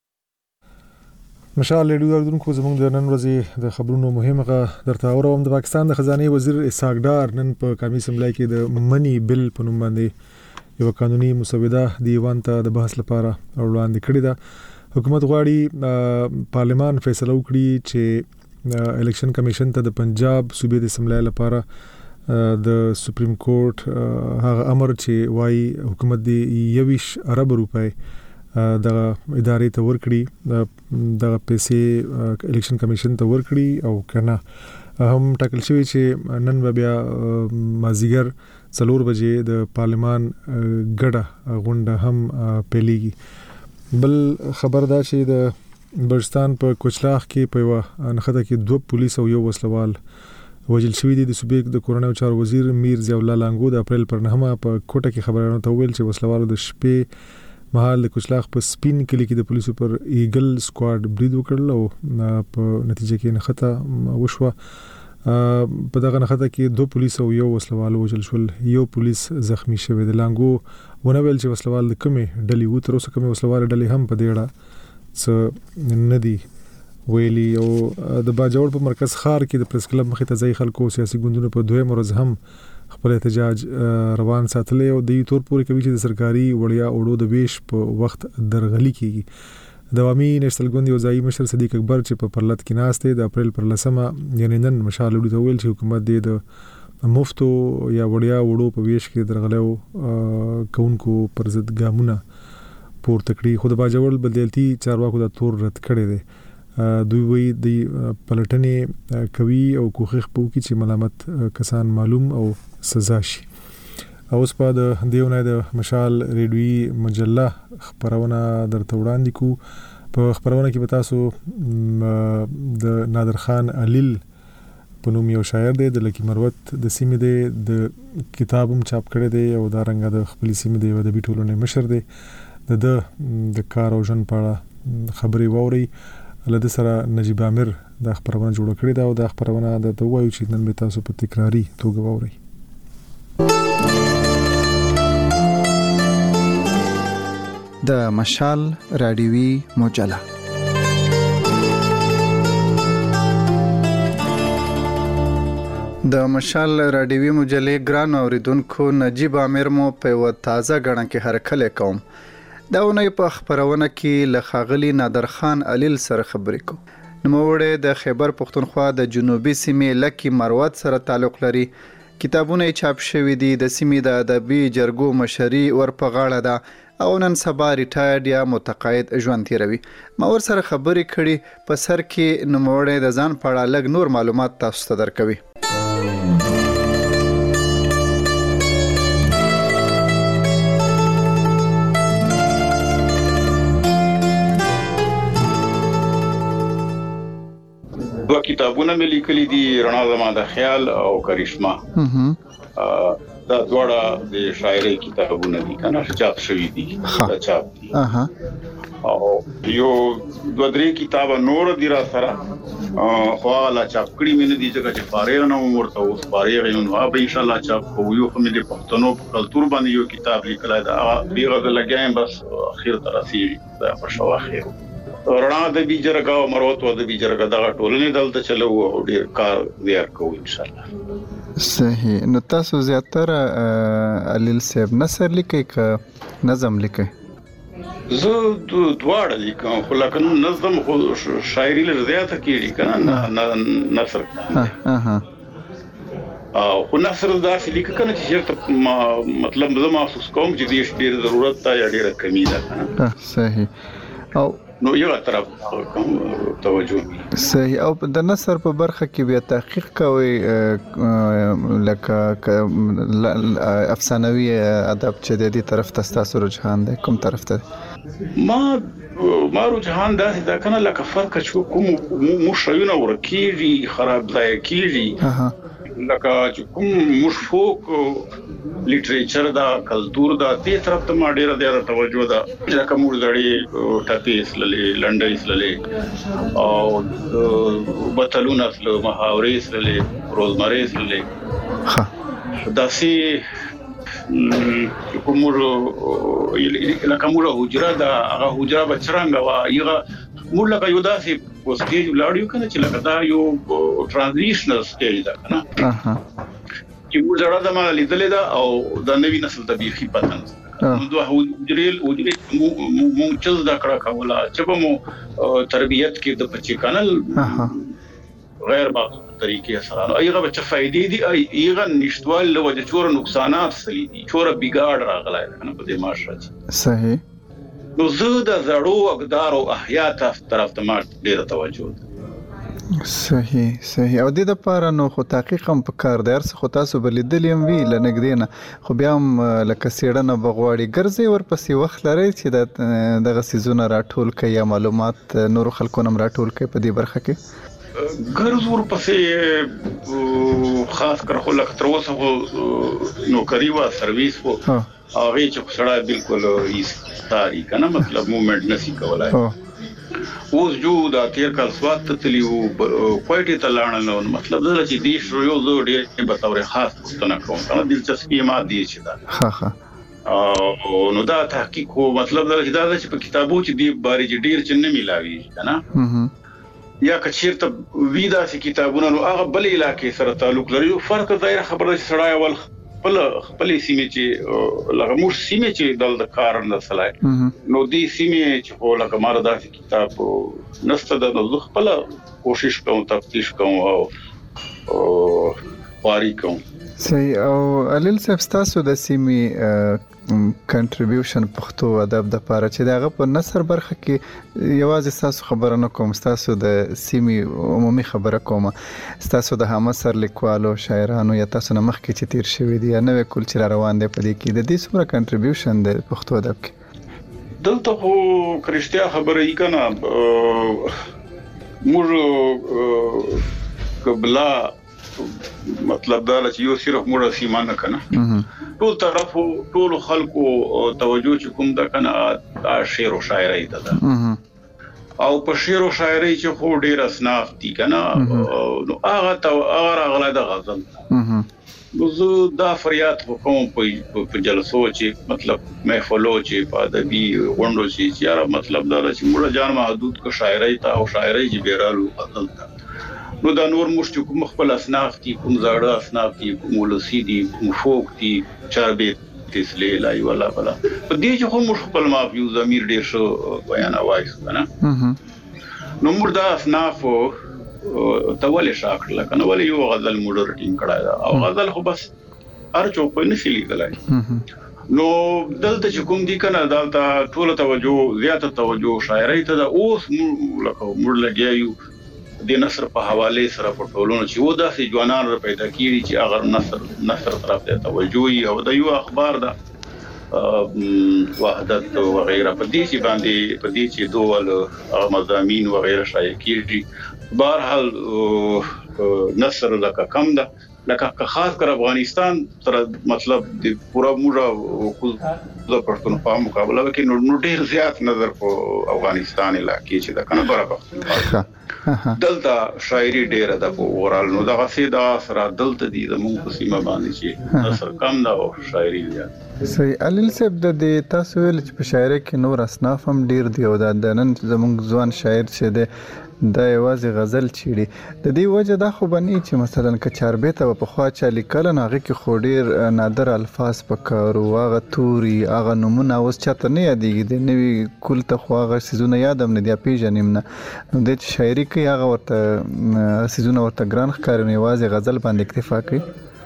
مشال ریډیو اوریدونکو زموږ د نن ورځې د خبرونو مهمه درته اورم. د پاکستان د خزانه وزیر اسحاق ډار نن په قومي اسمبلی کې د منی بل په نوم باندې یو قانوني مسوده دیوان ته د بحث لپاره وړاندې کړې ده. حکومت غواړي پارلمان فیصله وکړي چې الیکشن کمیشن ته د پنجاب صوبې د اسمبلی لپاره د سپریم کورټ هغه امر چې وايي حکومت دی یویش ارب روپۍ د ادارې ته ورکړي د پیسې الیکشن کمیشن ته ورکړي او کنه هم ټاکل شوی چې نن بیا مازیګر څلور بجې د پارلمان ګډه غونډه هم پیلېږي. بل خبر دا چې د بلوچستان په کوچلاخ کې په یوه نښته کې دوه پولیس او یو وسلوال وژل شوي دي. د صوبې د کورنیو چارو وزیر میر ضیاء الله لانګو د اپریل پر نهمه په کوټه کې خبرونه ته ویل چې وسلوالو د شپې مهال د کوچلاخ په سپین کلی کې د پولیسو پر ایګل سکواډ برید وکړل او په نتیجه کې نښته وشوه. په دغه نښته کې دوه پولیس او یو وسلوال وژل شول، یو پولیس زخمی شوی دی. لانګو ونه ویل چې وسلوال د کومې ډلې وو، تر اوسه کومې وسلوال ډلې هم په دې اړه څه نه دي ویلي. او د باجوړ په مرکز ښار کې د پریس کلب مخې ته ځای خلکو سیاسي ګوندونو په دویم ورځ هم خپل احتجاج روان ساتلی او د تور پورې کوي چې د سرکاري وړیا اوړو د ویش په وخت درغلي کیږي. د عوامي نېشنل ګوند یو ځایي مشر صدیق اکبر چې په پرلط کې ناست دی د اپریل پر لسمه یعنی نن مشال وړي ته ویل چې حکومت دی د مفتو یا وړیا وړو په ویش کې درغلو کوونکو پر ضد ګامونه پورته کړي. خو د باجوړ بدلتي چارواکو د تور رد کړی دی. دوی وی د پلټنې کوي او کوښښ کوي چې ملامت کسان معلوم او سزا شي. اوس په د دیونه د مشال ریډیوي مجله خبرونه درته وړاندې کو. په خبرونه کې به تاسو د نادر خان علیل په نوم یو شاعر دی د لکی مروت د سیمې دی د کتابم چاپ کړی دی او دا رنګه د خپل سیمې دی د بیټولونې مشر دی. د د کار او ژوند په اړه خبرې ووري. لده سره نجیب عامر د خبرونه جوړ کړی دا او د خبرونه د توایو چې نن به تاسو په تکراری توګه ووري. د مشال رادیوي مجله د مشال رادیوي مجلې ګران اوریدونکو، نجیب عامر مو په یو تازه غړن کې هرکله کوم. دا ونې په خبرونه کې له ښاغلي نادر خان علیل سره خبرې کوم. نوموړی د خیبر پښتونخوا د جنوبي سیمې لکی مروت سره تعلق لري. کتابونه چاپ شوي دي. د سیمې د ادبي جرګو مشري ور په غاړه ده او نن سبا ریټایرډ یا متقاعد ژوند تیروي. ما ور سره خبرې کړي. په سر کې نوموړی د ځان په اړه لږ نور معلومات تاسو ته درکوي. دوه کتابونه مې لیکلي دي، رڼا زما د خیال او کرشما. دا دواړه د شاعرۍ کتابونه دي کنه چې چاپ شوي دي. دا چاپ دي. او یو دوه درې کتابه نور دي را سره خو هغه چاپ کړي مې نه دي ځکه چې فارغ نه ورته اوس فارغ یم. نو به ان شاء الله چاپ کوو. یو هم د پښتنو په کلتور باندې یو کتاب لیکلای دا بیغه د لګایم بس اخر تر رسیږي دا په شوا خیر. رڼا د بیجرګه او مروت د بیجرګه دغه ټولنې دلته چلو او ډیر کار زیار کوو ان شاء الله. صحیح. نو تاسو زیاتره علیل صاحب نثر لیکئ که نظم لیکئ؟ زه دواړه لیکم خو لکه نظم خو شاعري لږ زیاته کېږي کنه نثر او خو نثر داسې لیکه کنه چې چېرته مطلب زه محسوس کوم چې دې ډېر ضرورت ته یا ډېره کمی ده کنه. صحیح. او نو یو طرف توجه. صحیح. او د نثر په برخه کې بیا تحقیق کوي لکه افسانوي ادب چې د دې طرف ته تاسو رجحان دی کوم طرف ته؟ ما ما رجحان داسې دا کنه لکه فرق چې کوم مشرونه ورکیږي خراب ځای کیږي لکه چې کوم مشفوق لیټریچر دا کلتور دا دې طرف ته ما ډیره ډیره توجه ده. لکه موږ زړې ټاپې اسللې لنډې اسللې او بتلونه اسلو محاورې اسللې روزمره اسللې داسې کوم لکه موږ حجره دا هغه حجره بچرانګه وا یغه موږ لکه یو داسې وسټیج ولاړیو کنه چې لکه دا یو ټرانزیشنل سټیج ده کنه چې موږ زړه د ما لیدلې ده او د نوی نسل د بیخي پاتن نو دوه حجرې حجرې مو چې دا کړه کوله چې به مو تربیت کې د بچی کانل غیر مقصود طریقې سره ایغه به څه فائدې دي ایغه نشټوال له وجه چور نقصانات سلی دي چور بیګاډ راغلی کنه په دې معاشره صحیح. نو زه د زړو اقدار او احیات طرف ته مار ډیره توجه صحیح صحیح. او د لپاره نو خو تحقیق هم په کار دی ارڅ خو تاسو بلیدلې هم وی لنګدینه خو بیا هم لکه سیړنه بغواړي ګرځي ورپسې وخت لري چې د دغه سيزونه راټول کړي یا معلومات نور خلکو نم راټول کړي په دې برخه کې ګرځ ورپسې خاص کر خو لکه تر اوسه نوکری وا سرویس وو هغه چې سړی بالکل ایستاري کنه مطلب موومېنټ نسی کولای اوس جو دا تیر کال سوات ته تلیو کوټه ته لاړل نو مطلب دا چې دیش یو زو ډېر په تور خاص پښتنه کوم دا دلچسپي ما دی چې دا ها ها او نو دا تحقیق هو مطلب دا چې دا چې په کتابو چې دی باري چې ډېر چې نه ملاوي کنه یا کچیرته ویدا سي کتابونه نو هغه بل علاقې سره تعلق لري فرق ظاهر خبره سړای اول خپل خپل سیمه چې لکه موږ سیمه چې دل د کار نه سلای نو دې سیمه چې په لکه ماردا کتاب نسته د خپل کوشش کوم تفتیش کوم او واری کوم. صحیح. او علیل صاحب تاسو د سیمه کنټریبیوشن پښتو ادب د پاره چې دغه په نثر برخه کې یوازې تاسو خبره نه کوم تاسو د سیمه عمومي خبره کوم تاسو د همسر لیکوالو شاعرانو یا تاسو نه مخکې چې تیر شوی دی نه وکول چې روان دی په دې کې د دې څومره کنټریبیوشن د پښتو ادب کې دلته خو کرشتیا خبره یې کنه موږ قبلا مطلب دا چې یو صرف موږ سیمه نه کنه ټول طرف ټول خلکو توجه چې کوم دا کنه شعر او شاعري ده او په شعر او شاعري چې خو ډیر اصناف دي کنه نو هغه هغه غلا د غزل نو زه دا فریاد کوم په جلسو چې مطلب محفلو چې په ادبي غونډو چې یاره مطلب دا چې موږ جان محدود کو شاعري ته او شاعري چې بیرالو غزل ته نو دا نور مشت کوم خپل اصناف دي کوم زړه اصناف دي کوم ولسی دي کوم فوق دي چاربه تسلی لای ولا ولا په دې چې کوم خپل مافیو ضمیر ډیر شو بیان وایس کنه نو موږ دا اصناف تول شاکر لکه نو ولې یو غزل موږ رټینګ کړای دا او غزل خو بس هر چوک په نشي لیکلای نو دلته چې کوم دي کنه دلته ټول توجه زیاته توجه شاعري ته دا اوس لکه موږ لګیایو د نثر په حواله سره په ټولونو چې و داسې ځوانان را پیدا کیږي چې هغه نثر نثر طرف ته توجه او د یو اخبار ده وحدت او غیره په دې چې باندې په دې چې دوه مضامین او غیره شایع کیږي بهرحال نثر لکه کم ده لکه خاص کر افغانستان سره مطلب د پورا موږ د پښتونخوا مقابله کې نو ډیر زیات نظر په افغانستان علاقې چې د کنه برابر دلته شاعري ډیره ده په اورال نو دغه سیدا سره دلته دي د مونږ په سیمه باندې چې نثر کم ده او شاعري زیات. صحیح. علیل صاحب د تاسو ویل چې په شاعري کې نور اصناف هم ډیر دي او د نن زمونږ ځوان شاعر چې ده دا یوازې غزل چیړي د دې وجه دا خو بني چې مثلا کچاربه ته په خوا چا لیکل نه هغه کې خو ډیر نادر الفاظ پکار او هغه توري هغه نمونه اوس چاته نه یادېږي د نوې کول ته خو هغه سيزونه یادم نه دی پیژنیم نه نو د شاعري کې هغه ورته سيزونه ورته ګران ښکاري نه یوازې غزل باندې اکتفا کوي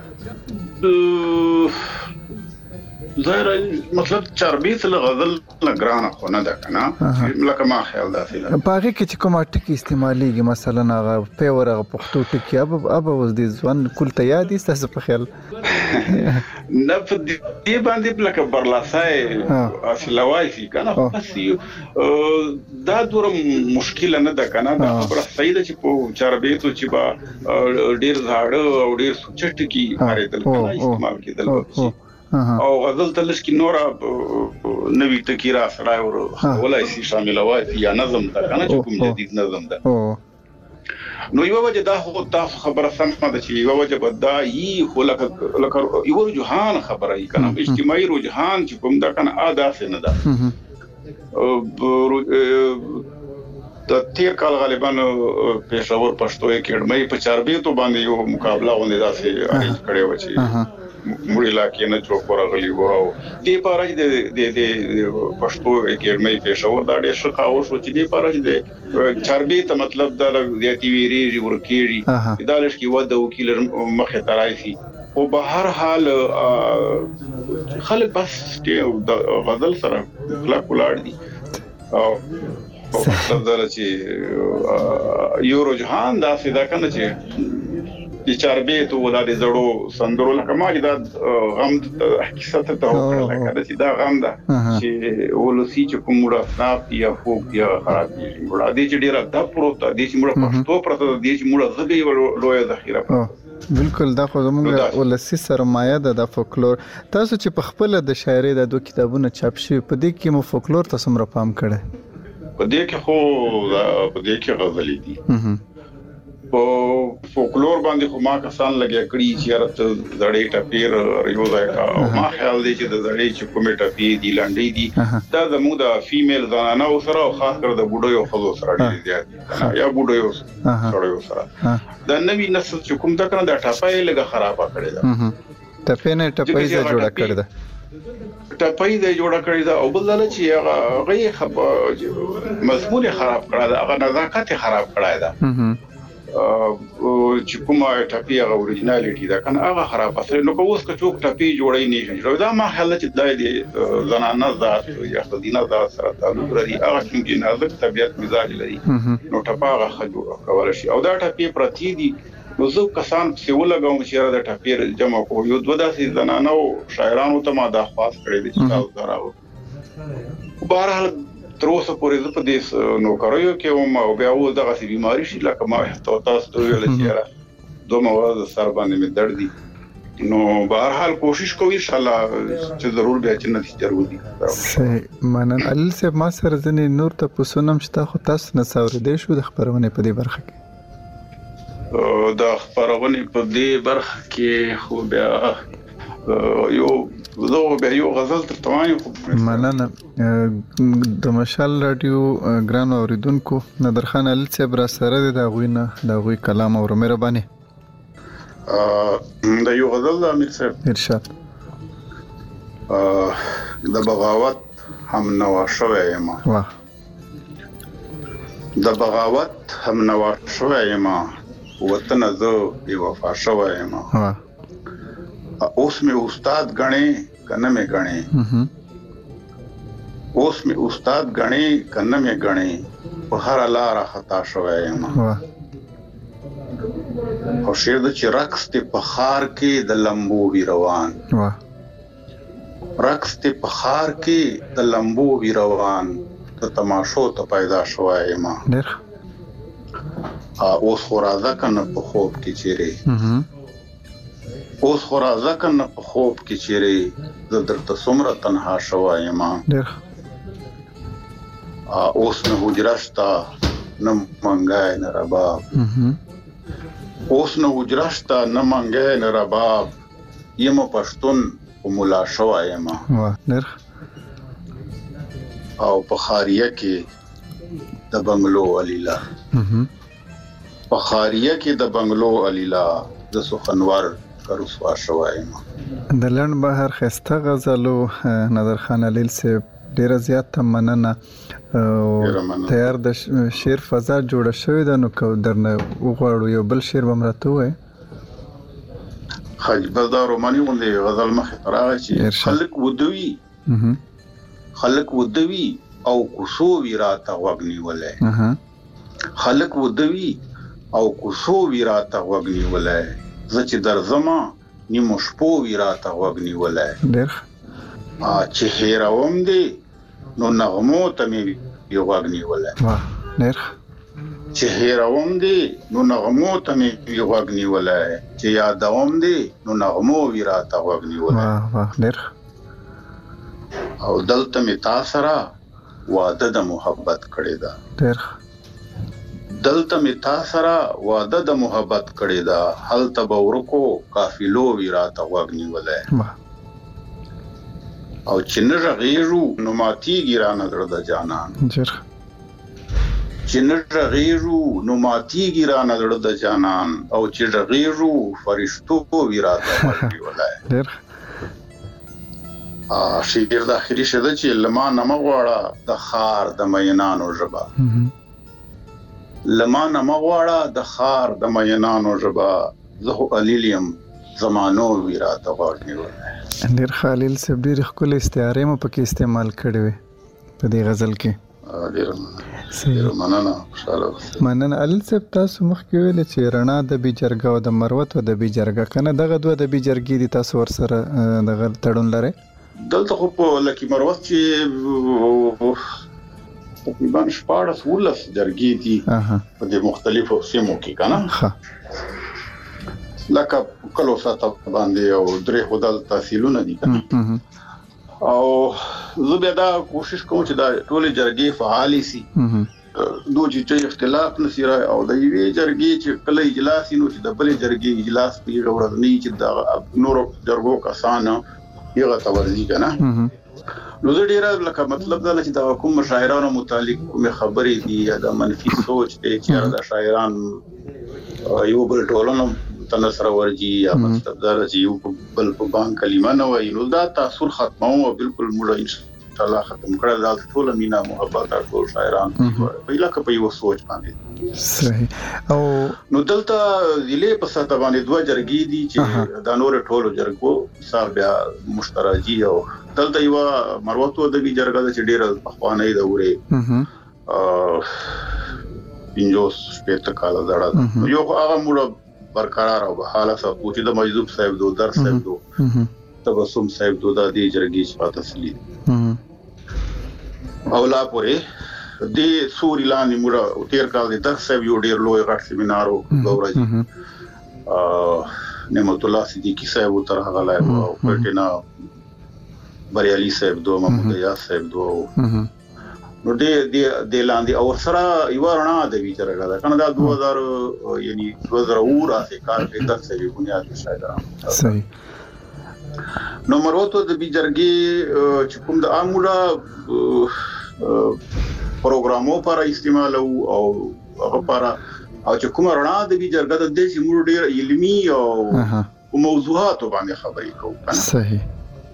ظاهر مطلب چربیت غزل لګرانه خو نه ده کنه لکه ما خیال ده فعلا باغی کې چې کومه ټکی استعماليږي مثلا هغه په ورغه پښتو ټکی اب اب اوس دي ځوان کول ته یاد است څه په خیال نه په دې باندې لکه برلاسای اصلوای فی کنه بس دا ډور مشکل نه ده کنه دا خبره صحیح ده چې په چربیتو چې با ډیر زاړه او ډیر سوچټ کی اړیدل کنه استعمال کېدل او غزل تلش کی نورا نوی ټکی را سره ور ولای شي شامل وای یا نظم تا کنه چې کوم جدید نظم ده نو یو وجه دا خو تاسو خبره سمه ده چې یو وجه بدا یي خو لکه لکه یو رجحان خبره ای کنه اجتماعي رجحان چې کوم دا کنه ادا څه نه ده د تیر کال غالبا پېښور پښتو اکیډمي په چاربې تو باندې یو مقابله غونډه داسې اړین کړي و چې مړي علاقې نه څوک ورغلي وو او دې پاره د د د پښتو اکیډمي پېښور دا ډېر ښه کاوه شو چې دې پاره د چربي ته مطلب دا زیاتې ویریږي ورکیږي دا لږ کې وده وکیل مخه ترایسي او په هر حال خلک بس د غزل سره خلک ولاړ دي او په مطلب دا چې یو رجحان دا سیدا کنه چې د چربي ته ولادي زړو سندرو لکه ما دا غم حقیقت ته وکړه چې دا غم ده چې ولسی چې کومه صاف یا فوق یا خراب دي وړا دي چې ډیره د پروت دي چې موږ پښتو پرته دي چې موږ زګي لوی ذخیره بالکل دا خو زموږ ولسی سرمایه ده د فولکلور تاسو چې په خپل د شاعري د دوه کتابونو چاپ شوی په دې کې مو فولکلور تاسو مر پام کړه په دې کې خو په دې کې غزلې دي په فولکلور باندې خو ما کسان لګیا کړی چې راته زړې ټپیر ریو ځای کا ما خیال دی چې د زړې چې کومه ټپی دي لاندې دي دا زموږ د فیمیل زنانه او سره خاص کر د بوډو او خزو سره ډېر زیات یا بوډو سره سره دا نوی نسل چې کوم دا کنه د ټپای لګه خرابه کړی دا ټپې نه ټپای ځای جوړه کړی دا ټپای ځای جوړه کړی دا او بل چې هغه غي مضمون خراب کړی دا هغه نزاکت خراب کړی دا چې کومه ټاپي هغه اوریجنالټي دا کنه هغه خراب اثر نو کوس که څوک ټاپي جوړای نه شي دا ما خیال چې دای دی زنانه ذات یا خدینه ذات سره تعلق لري هغه چې نازک طبيعت مزاج لري نو ټاپا هغه خجو کول شي او دا ټاپي پرتی دي نو زه کسان چې ولګوم چې را د ټاپي جمع کو یو دوه داسې زنانه او شاعرانو ته ما دا خاص کړی دي چې تاسو دراو بهرحال تر اوسه پورې زه په دې نوکریو کې وم او بیا و دغه سي بیماری شي لکه ما تاسو ته ویل چې را دوه مواد سر باندې مې درد دي نو بهرحال کوشش کوم ان شاء الله چې ضرور به چې نتیجه ورودي صحیح منن علي صاحب ما سره ځنې نور ته پوسونم چې تاسو تاسو نه څورې شو د خبرونه په دې برخه کې د خبرونه په دې برخه کې خو بیا یو زه به یو غزل تر توانې مننه د مشال رادیو ګران اوریدونکو نادر خان علي صاحب را سره د غوینه د غوي کلام او مهرباني د یو غزل د امیر صاحب ارشاد د بغاوت هم نوا شوی ما واه د بغاوت هم نوا شوی ما وطن زه بي وفا شوی ما واه اوس می استاد غني کنه می غني اوس می استاد غني کنه می غني په هر لار خطا شوی ما او شیر د چې رقص ته په خار کې د لمبو وی روان واه رقص ته په خار کې د لمبو وی روان ته تماشو ته پیدا شوی ما ډېر اوس خورازه کنه په خوب کې چیرې اوس خورازه کنه په خوب کې چیرې زه درته څومره تنها شوی ما ډېر اوس نه حجرشتا نه منګای نه رباب اوس نه حجرشتا نه منګای نه رباب یم پښتون او مولا شوی ما واه ډېر او په خاریه کې د بنگلو علیلا په خاریه کې د بنگلو علیلا د سخنور کرسوا شوی ما د لند بهر خسته غزلو نادر خان علي صاحب ډیر زیات مننه تیار د شعر فضا جوړه شوې ده نو کو درنه وغواړو یو بل شعر بمرته وای خجبدا روماني غوندي غزل مخه راغی چې خلق ودوي خلق ودوي او کوسو ویراته وغنی ولای خلق ودوي او کوسو ویراته وغنی ولای زچ در زما نیمو شپو ویراته وغنی ولای ډېر ا چې هیروم دی نو نغمو ته می یو وغنی ولای واه ډېر چې هیروم دی نو نغمو ته می یو وغنی ولای چې یادوم دی نو نغمو ویراته وغنی ولای واه واه ډېر او دلته می تاسو را وعده د محبت کړی دا ډېر دلته می تاسو را وعده د محبت کړی دا حل تبورکو قافلو ویراته وغنی ولای او چې نه غیرو نو ماتي ګرانه در د جانان جر چې نه غیرو نو ماتیږي را نه لړ د جانان او چې غیرو فرشتو ویراته ورکی ولای ډېر ا شعر د اخري شته چې لما نمغواړه د خار د مینانو ژبه لما نمغواړه د خار د مینانو ژبه زه علیم زمانو ویراته ورکی ولای ډېر خلیل صاحب ډېر خپل استعاره مو پکې استعمال کړې وي په دې غزل کې ډېر مننه خوشاله مننه علي صاحب تاسو مخکې ویل چې رڼا د بي جرګه او د مروت او د بي جرګه کنه دغه دوه د بي جرګې دي تاسو ورسره دغه تړون لري دلته خو په لکه مروت چې تقریبا شپږ ولس جرګې دي په د مختلفو سیمو کې کنه لکه کلو ساته باندې او درې هدل تحصیلونه دي کنه او زه بیا دا کوشش کوم چې دا ټول جرګې فعال شي دوه چې اختلاف نشي راي او د یوې جرګې چې کله اجلاس نو چې د بلې جرګې اجلاس په ورځ نه چې د نورو جرګو کسانه یغه تورزی کنه نو زه ډیره لکه مطلب دا چې د کوم شاعرانو متعلق کوم خبرې دي یا د منفي سوچ دي چې د شاعران یو بل ټولنه تنسر ورجی یا مطلب دا چې یو بل په بان کلمه نه وای نو دا تاثیر ختمو او بالکل موږ ان شاء الله ختم کړل دا ټول مینا محبت او ټول شاعران په لکه په یو سوچ باندې صحیح او نو دلته ضلع په ساته باندې دوه جرګې دي چې د نور ټولو جرګو حساب بیا مشترکي او دلته یو مروتو د بي جرګه چې ډیره پخوانی دا وره ا پینجوس شپږ کاله زړه یو هغه موږ برقرار او حاله سره پوښتنه د مجذوب صاحب دو در صاحب دو تبسم صاحب دو د دې جرګې په تفصیل او لا پورې د سوري لاندې موږ تیر کال د در صاحب یو ډیر لوی غټ سیمینار او دورځي ا نعمت الله صدیقی صاحب تر هغه لای او پټینا بریالي صاحب دو محمود یاس صاحب دو نو دې دې د لاندې او سره یو رڼا د ویچرګه دا کنه دا دوه هزار یعنی دوه هزار اور اسه کار کې د څه بنیاد شایدان صحیح نو مروتو د بي جرګي چې کوم د عامله پروګرامو پر استعمال او هغه پر او چې کوم رڼا د بي جرګه د دې چې موږ ډیر علمي او موضوعات باندې خبرې کوو صحیح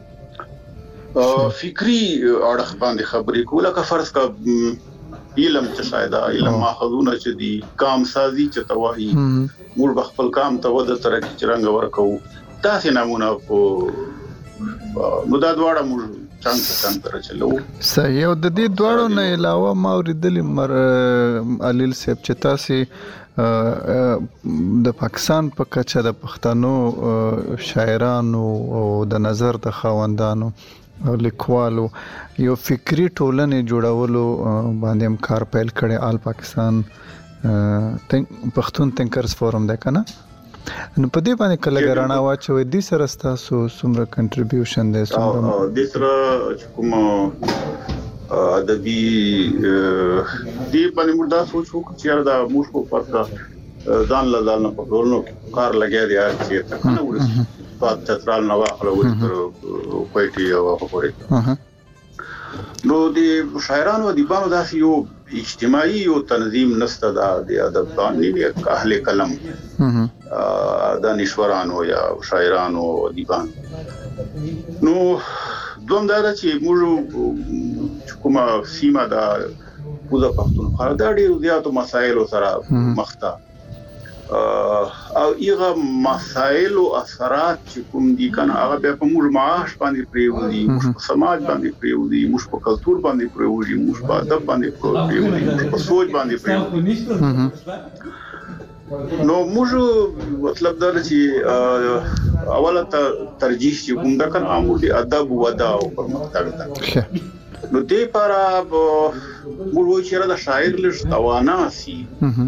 فکری اړخ باندې خبرې کوله که فرض کا علم چې شاید علم ماخذونه چې دي کام سازي چې توایي موږ بخپل کام ته ود تر کې چرنګ ورکو تاسو نمونه کو نو دا دواړه موږ څنګه څنګه چلو صحیح او د دې دواړو نه علاوه ما اوریدل مر علي صاحب چې تاسو د پاکستان په کچه د پښتنو شاعرانو او د نظر د خواندانو او لیکوالو یو فکری ټولنې جوړولو باندې هم کار پیل کړي آل پاکستان پښتون تینکرز فورم ده کنه نو په دې باندې کله غرانا واچوي د سره تاسو څومره کنټریبیوشن ده څومره د سره کوم ادبي دی باندې موږ دا سوچو چې دا موږ په پرته ځان له ځان په ټولنو کار لګیا دی چې کنه ورس په تطرال نو واخلو ورته کوټي او خبرې نو د شاعرانو د بانو داسې یو اجتماعي او تنظیم نسته د ادب باندې اهل کلم دانشورانو یا شاعرانو دیوان نو دوم دا چې موږ کومه سیمه دا پوزا پښتونخوا دا ډېر زیاتو مسایلو سره مخ ته او ایغه مسائل او اثرات چې کوم دي کنه هغه بیا په موږ معاش باندې پریوزي موږ په سماج باندې پریوزي موږ په کلچر باندې پریوزي موږ په ادب باندې پریوزي موږ په سوچ باندې پریوزي نو موږ مطلب دا چې اوله ترجیح چې کوم دا کنه عامو دي ادب او ادا او پرمختګ ده نو دې لپاره موږ وایو چې دا شاعر لږ توانا سي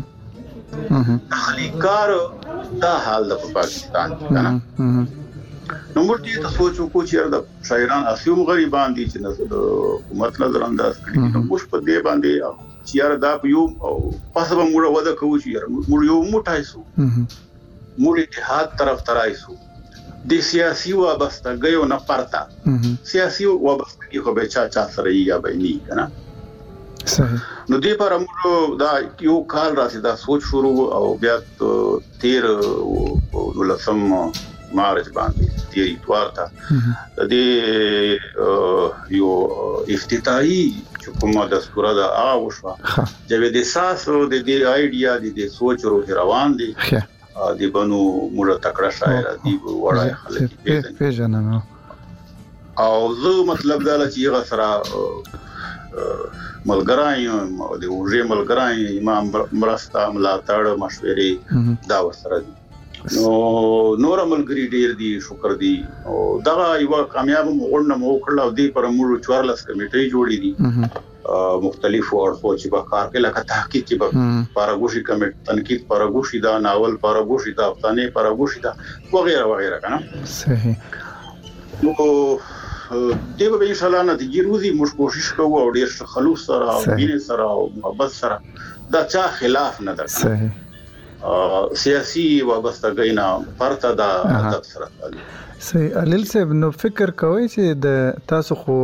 خلیکار دا حال د پاکستان کنه نو موږ دې ته سوچو کو چې دا شاعران اسیوم غریبان دي چې د حکومت نظر انداز کړي نو موږ په دې باندې چې دا یو پاسه موږ ودا کوو چې موږ یو موټای سو موږ اتحاد طرف ترایسو د سیاسي وابستګیو نه پرتا سیاسي وابستګي خو به چا چا سره یې یا به نه کنه صحیح. نو دې پر موږ دا یو کال راځي دا سوچ شروع او بیا تیر ولسم مارچ باندې تیر اتوار ته د دې یو افتتاحي کومه د سورا د اوښوا جوید احساس د دې آیډیا د دې سوچ روح روان دي د بنو موږ تکړه شاعر دي وړای خلک پیژنم او زه مطلب دا چې هغه سره ملګری او د وژې ملګری امام مرستا ملاتړ مشورې دا وسره دي نو نور ملګری ډیر دي شکر دي او دا یو کامیاب مغړنه مو کړل او دې پر موږ چوارلس کمیټې جوړې دي مختلف اړخو چې به کار کوي لکه تحقیق چې به پاراګوشي کمیټه تنقید پاراګوشي دا ناول پاراګوشي دا افسانه پاراګوشي دا وغیرہ وغیرہ کنه صحیح نو دیو به ان شاء الله نتیجې روزي موږ کوشش کوو او ډیر خلوص سره او مینه سره او محبت سره دا چا خلاف نه ده صحیح سیاسي وابستګۍ نه پرته دا هدف سره تعلق صحیح. علل صاحب نو فکر کوي چې د تاسو خو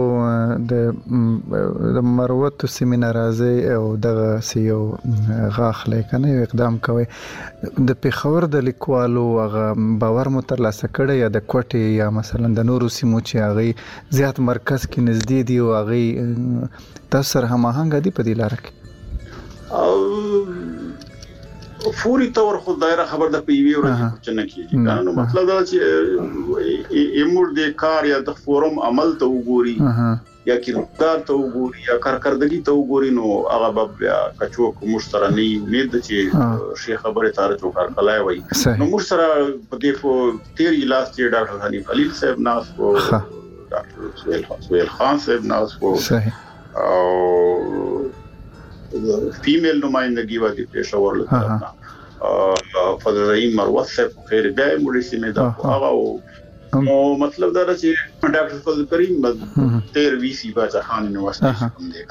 د مروت سیمینار راځي او دغه سیو غاخله کنه یو اقدام کوي د پیښور د لیکوالو هغه باور مو تر لاسه کړی یا د کوټې یا مثلا د نورو سیمو چې هغه زیات مرکز کې نږدې دی او هغه تاسو سره هماهنګ دي په دې لار کې او فوري تور خو دایره خبر د پیوي ورځ چې نه کیږي نو مطلب دا چې ایمور د کار یا د فورم عمل ته وګوري یا کردار ته وګوري یا کارکردګي ته وګوري نو هغه بیا کچو مشترنی امید چې شیخ خبره تار چو کار کلای وای نو مشترا په دې په تیر لاس چې ډاکټر حنیف علي صاحب ناس کو ډاکټر سہیل خان صاحب ناس کو او فیمیل نمائندگی و دی پیشور لطفنا فضل رحیم مروت صاحب خیر بیائی موڑی سی میں دا آغا نو مطلب دا چې ډاکټر فضل کریم تیر ویسی باچا خان یونیورسٹی شکم دے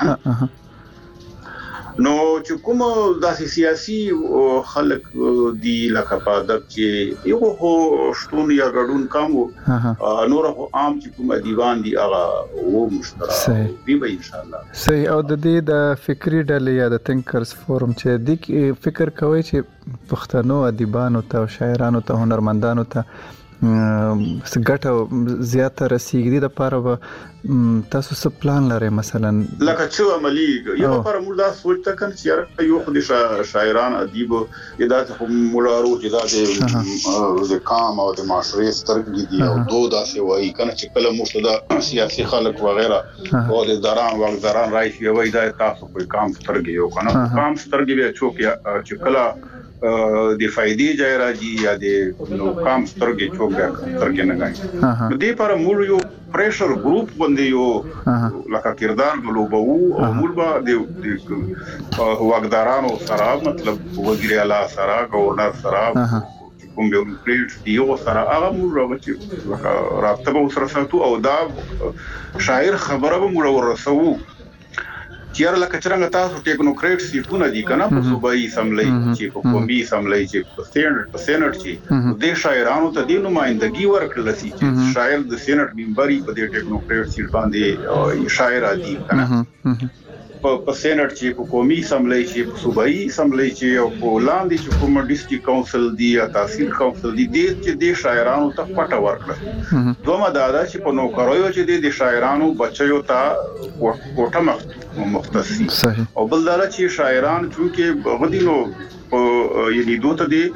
نو چې کوم داسې سیاسي خلک دی لکه په ادب چې یو خو شتون یا ګډون کامو نور خو عام چې کوم دیوان دی هغه وو مشترک دی به ان شاء الله صحیح. او د دې د فکری ډلې یا د تینکرز فورم چې د فکر کوي چې پښتنو ادیبانو ته شاعرانو ته هنرمندانو ته ګټه زیاته رسیږي د لپاره تاسو څه پلان لرئ مثلا لکه چې عملی یو لپاره موږ دا سوچ تا کن چې یو خو د شاعران ادیب ادا ته مولارو چې دا د کام او د معاشري سترګې دي او دوه داسې وایي کنه چې کله موږ دا سیاسي خلک وغیرہ او د دران وغیرہ راځي وایي دا تاسو په کام سترګې یو کنه کام سترګې به چوکیا چې کله د فائدې ځای راځي یا د نو کام سترګې چوکیا سترګې نه غاړي دې پر موږ یو پریشر ګروپ باندې یو لکه کردار غلوبو او موږ د واګدارانو سره مطلب وزیر اعلی سره گورنر سره کوم یو پلیټ دیو سره هغه موږ راوچی لکه رابطه به سره ساتو او دا شاعر خبره به موږ ورسو چیر لکه څنګه تاسو ټیکنوکریټ سیټونه دي کنه په صوبایي اسمبلی چې په قومي اسمبلی چې په سېنات په سېنات چې د شاعرانو ته د نمائندګي ورکړل شي چې شاعر د سېنات ممبري په دې ټیکنوکریټ سیټ باندې شاعر دي کنه په سېنات چې په قومي اسمبلی چې په صوبایي اسمبلی چې او په لاندې چې کوم ډیسټریکټ کونسل دی یا تحصیل کونسل دی د چې د شاعرانو ته پټه ورکړل دومره دا چې په نوکریو چې د شاعرانو بچیو ته کوټه مختصي او بل دا چې شاعران چې غدینو یعنی دوته دي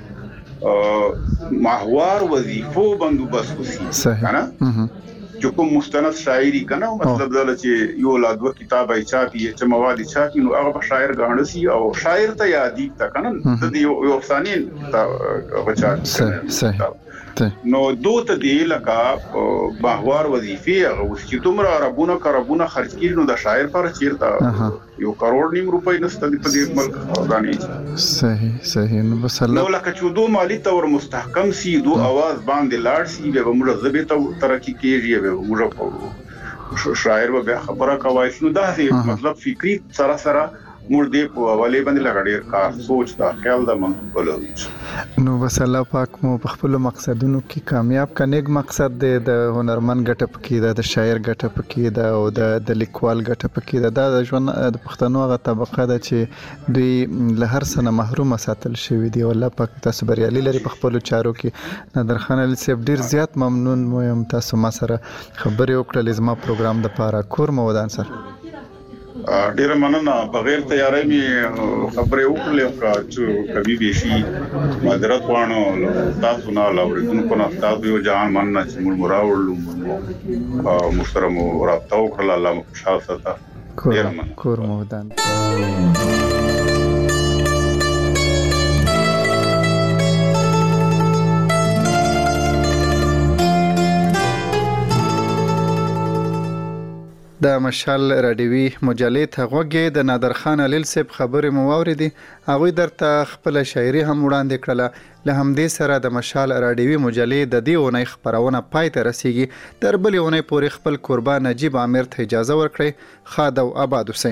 محور وظیفو بندوبست وسی کنه چې کوم مستند شاعری کنه مطلب دا چې یو لا دوه کتابه چاپی چې مواد چاپی نو هغه شاعر غاڼسي او شاعر ته یادی تا کنه د یو افسانین ته بچا صحیح نو دوته دی لکه محور وظیفه هغه چې تمره ربونه کربونه خرج کړي نو د شاعر پر چیرته یو کروڑ نیم روپۍ نسته په دې ملک غاڼي صحیح صحیح نو بس نو لکه چې دوه مالی تور مستحکم سی دو आवाज باندې لاړ سی به موږ زبې ته ترقی کیږي به موږ شاعر به خبره کوي نو دا مطلب فکری سره سره موږ دې په حواله باندې لګړې کار سوچ دا خیال دا مونږ ولرو. نو بس الله پاک مو په خپل مقصدونو کې کامیاب کنيګ مقصد دی د هنرمند ګټه پکې ده د شاعر ګټه پکې ده او د د لیکوال ګټه پکې ده د ژوند د پښتنو غو طبقه ده چې دوی له هر څه محروم ساتل شوی دی. الله پاک تاسو بریالي لري په خپل چارو کې. نادرخان علي صاحب ډیر زیات ممنون مو یم تاسو ما سره خبرې وکړلې زما پروګرام د پاره کور مو ودان سر. ډیر مننه. بغیر تیاری می خبرې وکړلې چې کبي به شي مدرت وانه تاسو نه لوړونکو نه تاسو یو ځان مننه چې موږ مراول او محترم رابطه وکړه. الله خوشاله ساته. کور مو ودان. د مشال رادیوي مجلې ته غوږی د نادرخان علي صاحب خبرې مو واورېدې. هغوی درته خپل شاعري هم وړاندې کړله. له همدې سره د مشال رادیوي مجلې د دې اونۍ خپرونه پای ته رسیږي. تر بلې اونۍ پورې خپل کوربه نجیب عامر ته اجازه ورکړئ. ښاد او آباد اوسئ.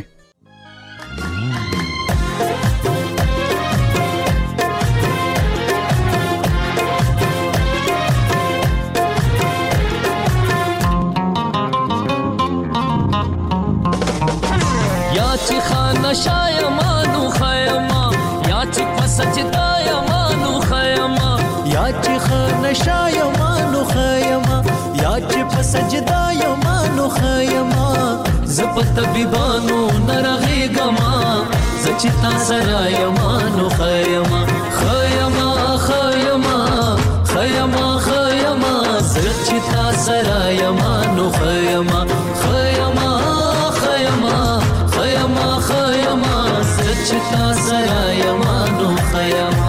چې خانه شایمانو خیما یا چې پسجدا یمانو خیما یا چې خانه شایمانو خیما یا چې پسجدا یمانو خیما زپت بیبانو نرغه گما زچتا سرا یمانو خیما خیما خیما خیما خیما زچتا سرا یمانو خیما خیما خیما خیما خیما سچتا سرا یمانو خیما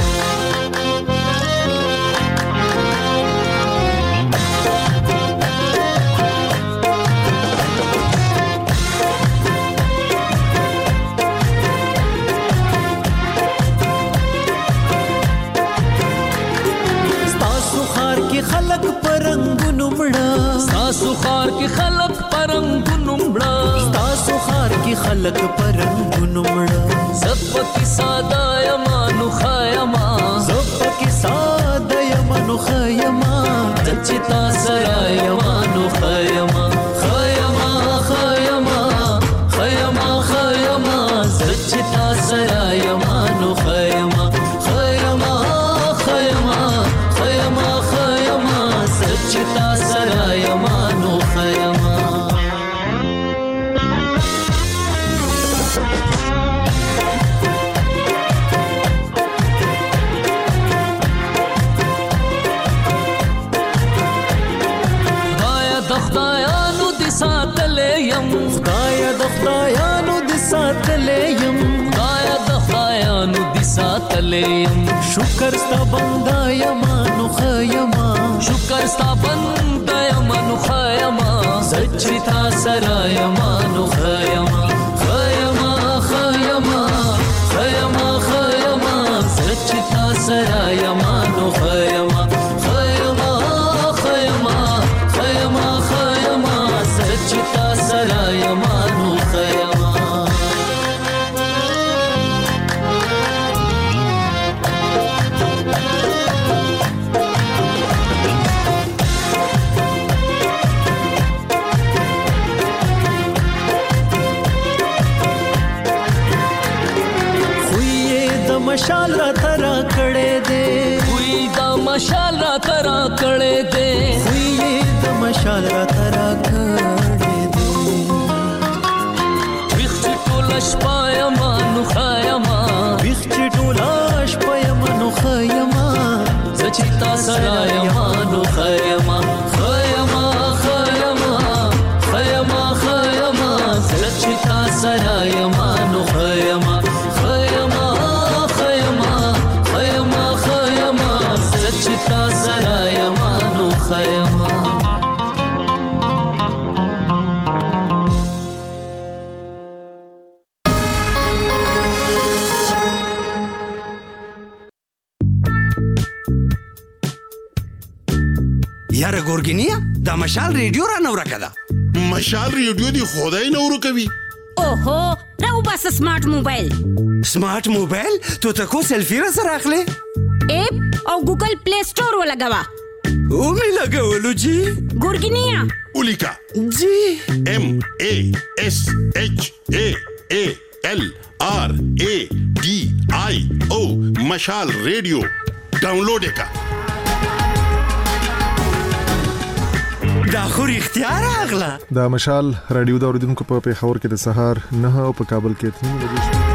ستاسو خار کې خلق پرنګونو مړه ستاسو خار کې خلق پرنګونو مړه ستاسو خار کې خلق پرنګونو مړه زپکی ساده یمانو خیما زپکی ساده یمانو خیما چچتا سرا یمانو خیما خیما خیما خیما خیما چچتا سرا یمانو خیما خیما خیما خیما خیما چچتا سرا یمانو خیما خدایا د خدایانو د ساتلې يم خدایا د خدایانو د ساتلې يم شکر ستا بندا یمانو خیما شکر ستا بندا یمانو خیما سچتا سرا یمانو خیما خیما خیما خیما خیما سچتا سرا یمانو خیما خیما خیما خیما خیما سچتا سرا یمانو خیما مشال را ترا کړه دے وی دا مشال را ترا کړه دے وی دا مشال را ترا کړه دے وخت ټولاش پایم نو خایما وخت ټولاش پایم نو خایما زچتا سرایم نو خایما خایما خایما خایما خایما زچتا سرایم نو خایما چتا سرا یمانو خیما یاره ګورګینیا دا مشال ریډیو را نو راکدا مشال ریډیو دی خدای نو ورو کوي اوهو راو بس سمارټ موبایل سمارټ موبایل تو تکو سیلفی را سره اخلي اپ او ګوګل پلی سٹور ولګوا او می لګولو جی ګورګینیا اولیکا جی ام ا اس اچ ا ا ال آر ا डी आई او مشال ریډیو ډاونلوډ کا دا خو اختیار اغلا دا مشال رادیو دا اوریدونکو په پیښور کې د سهار نه او په کابل کې تنو لګیږي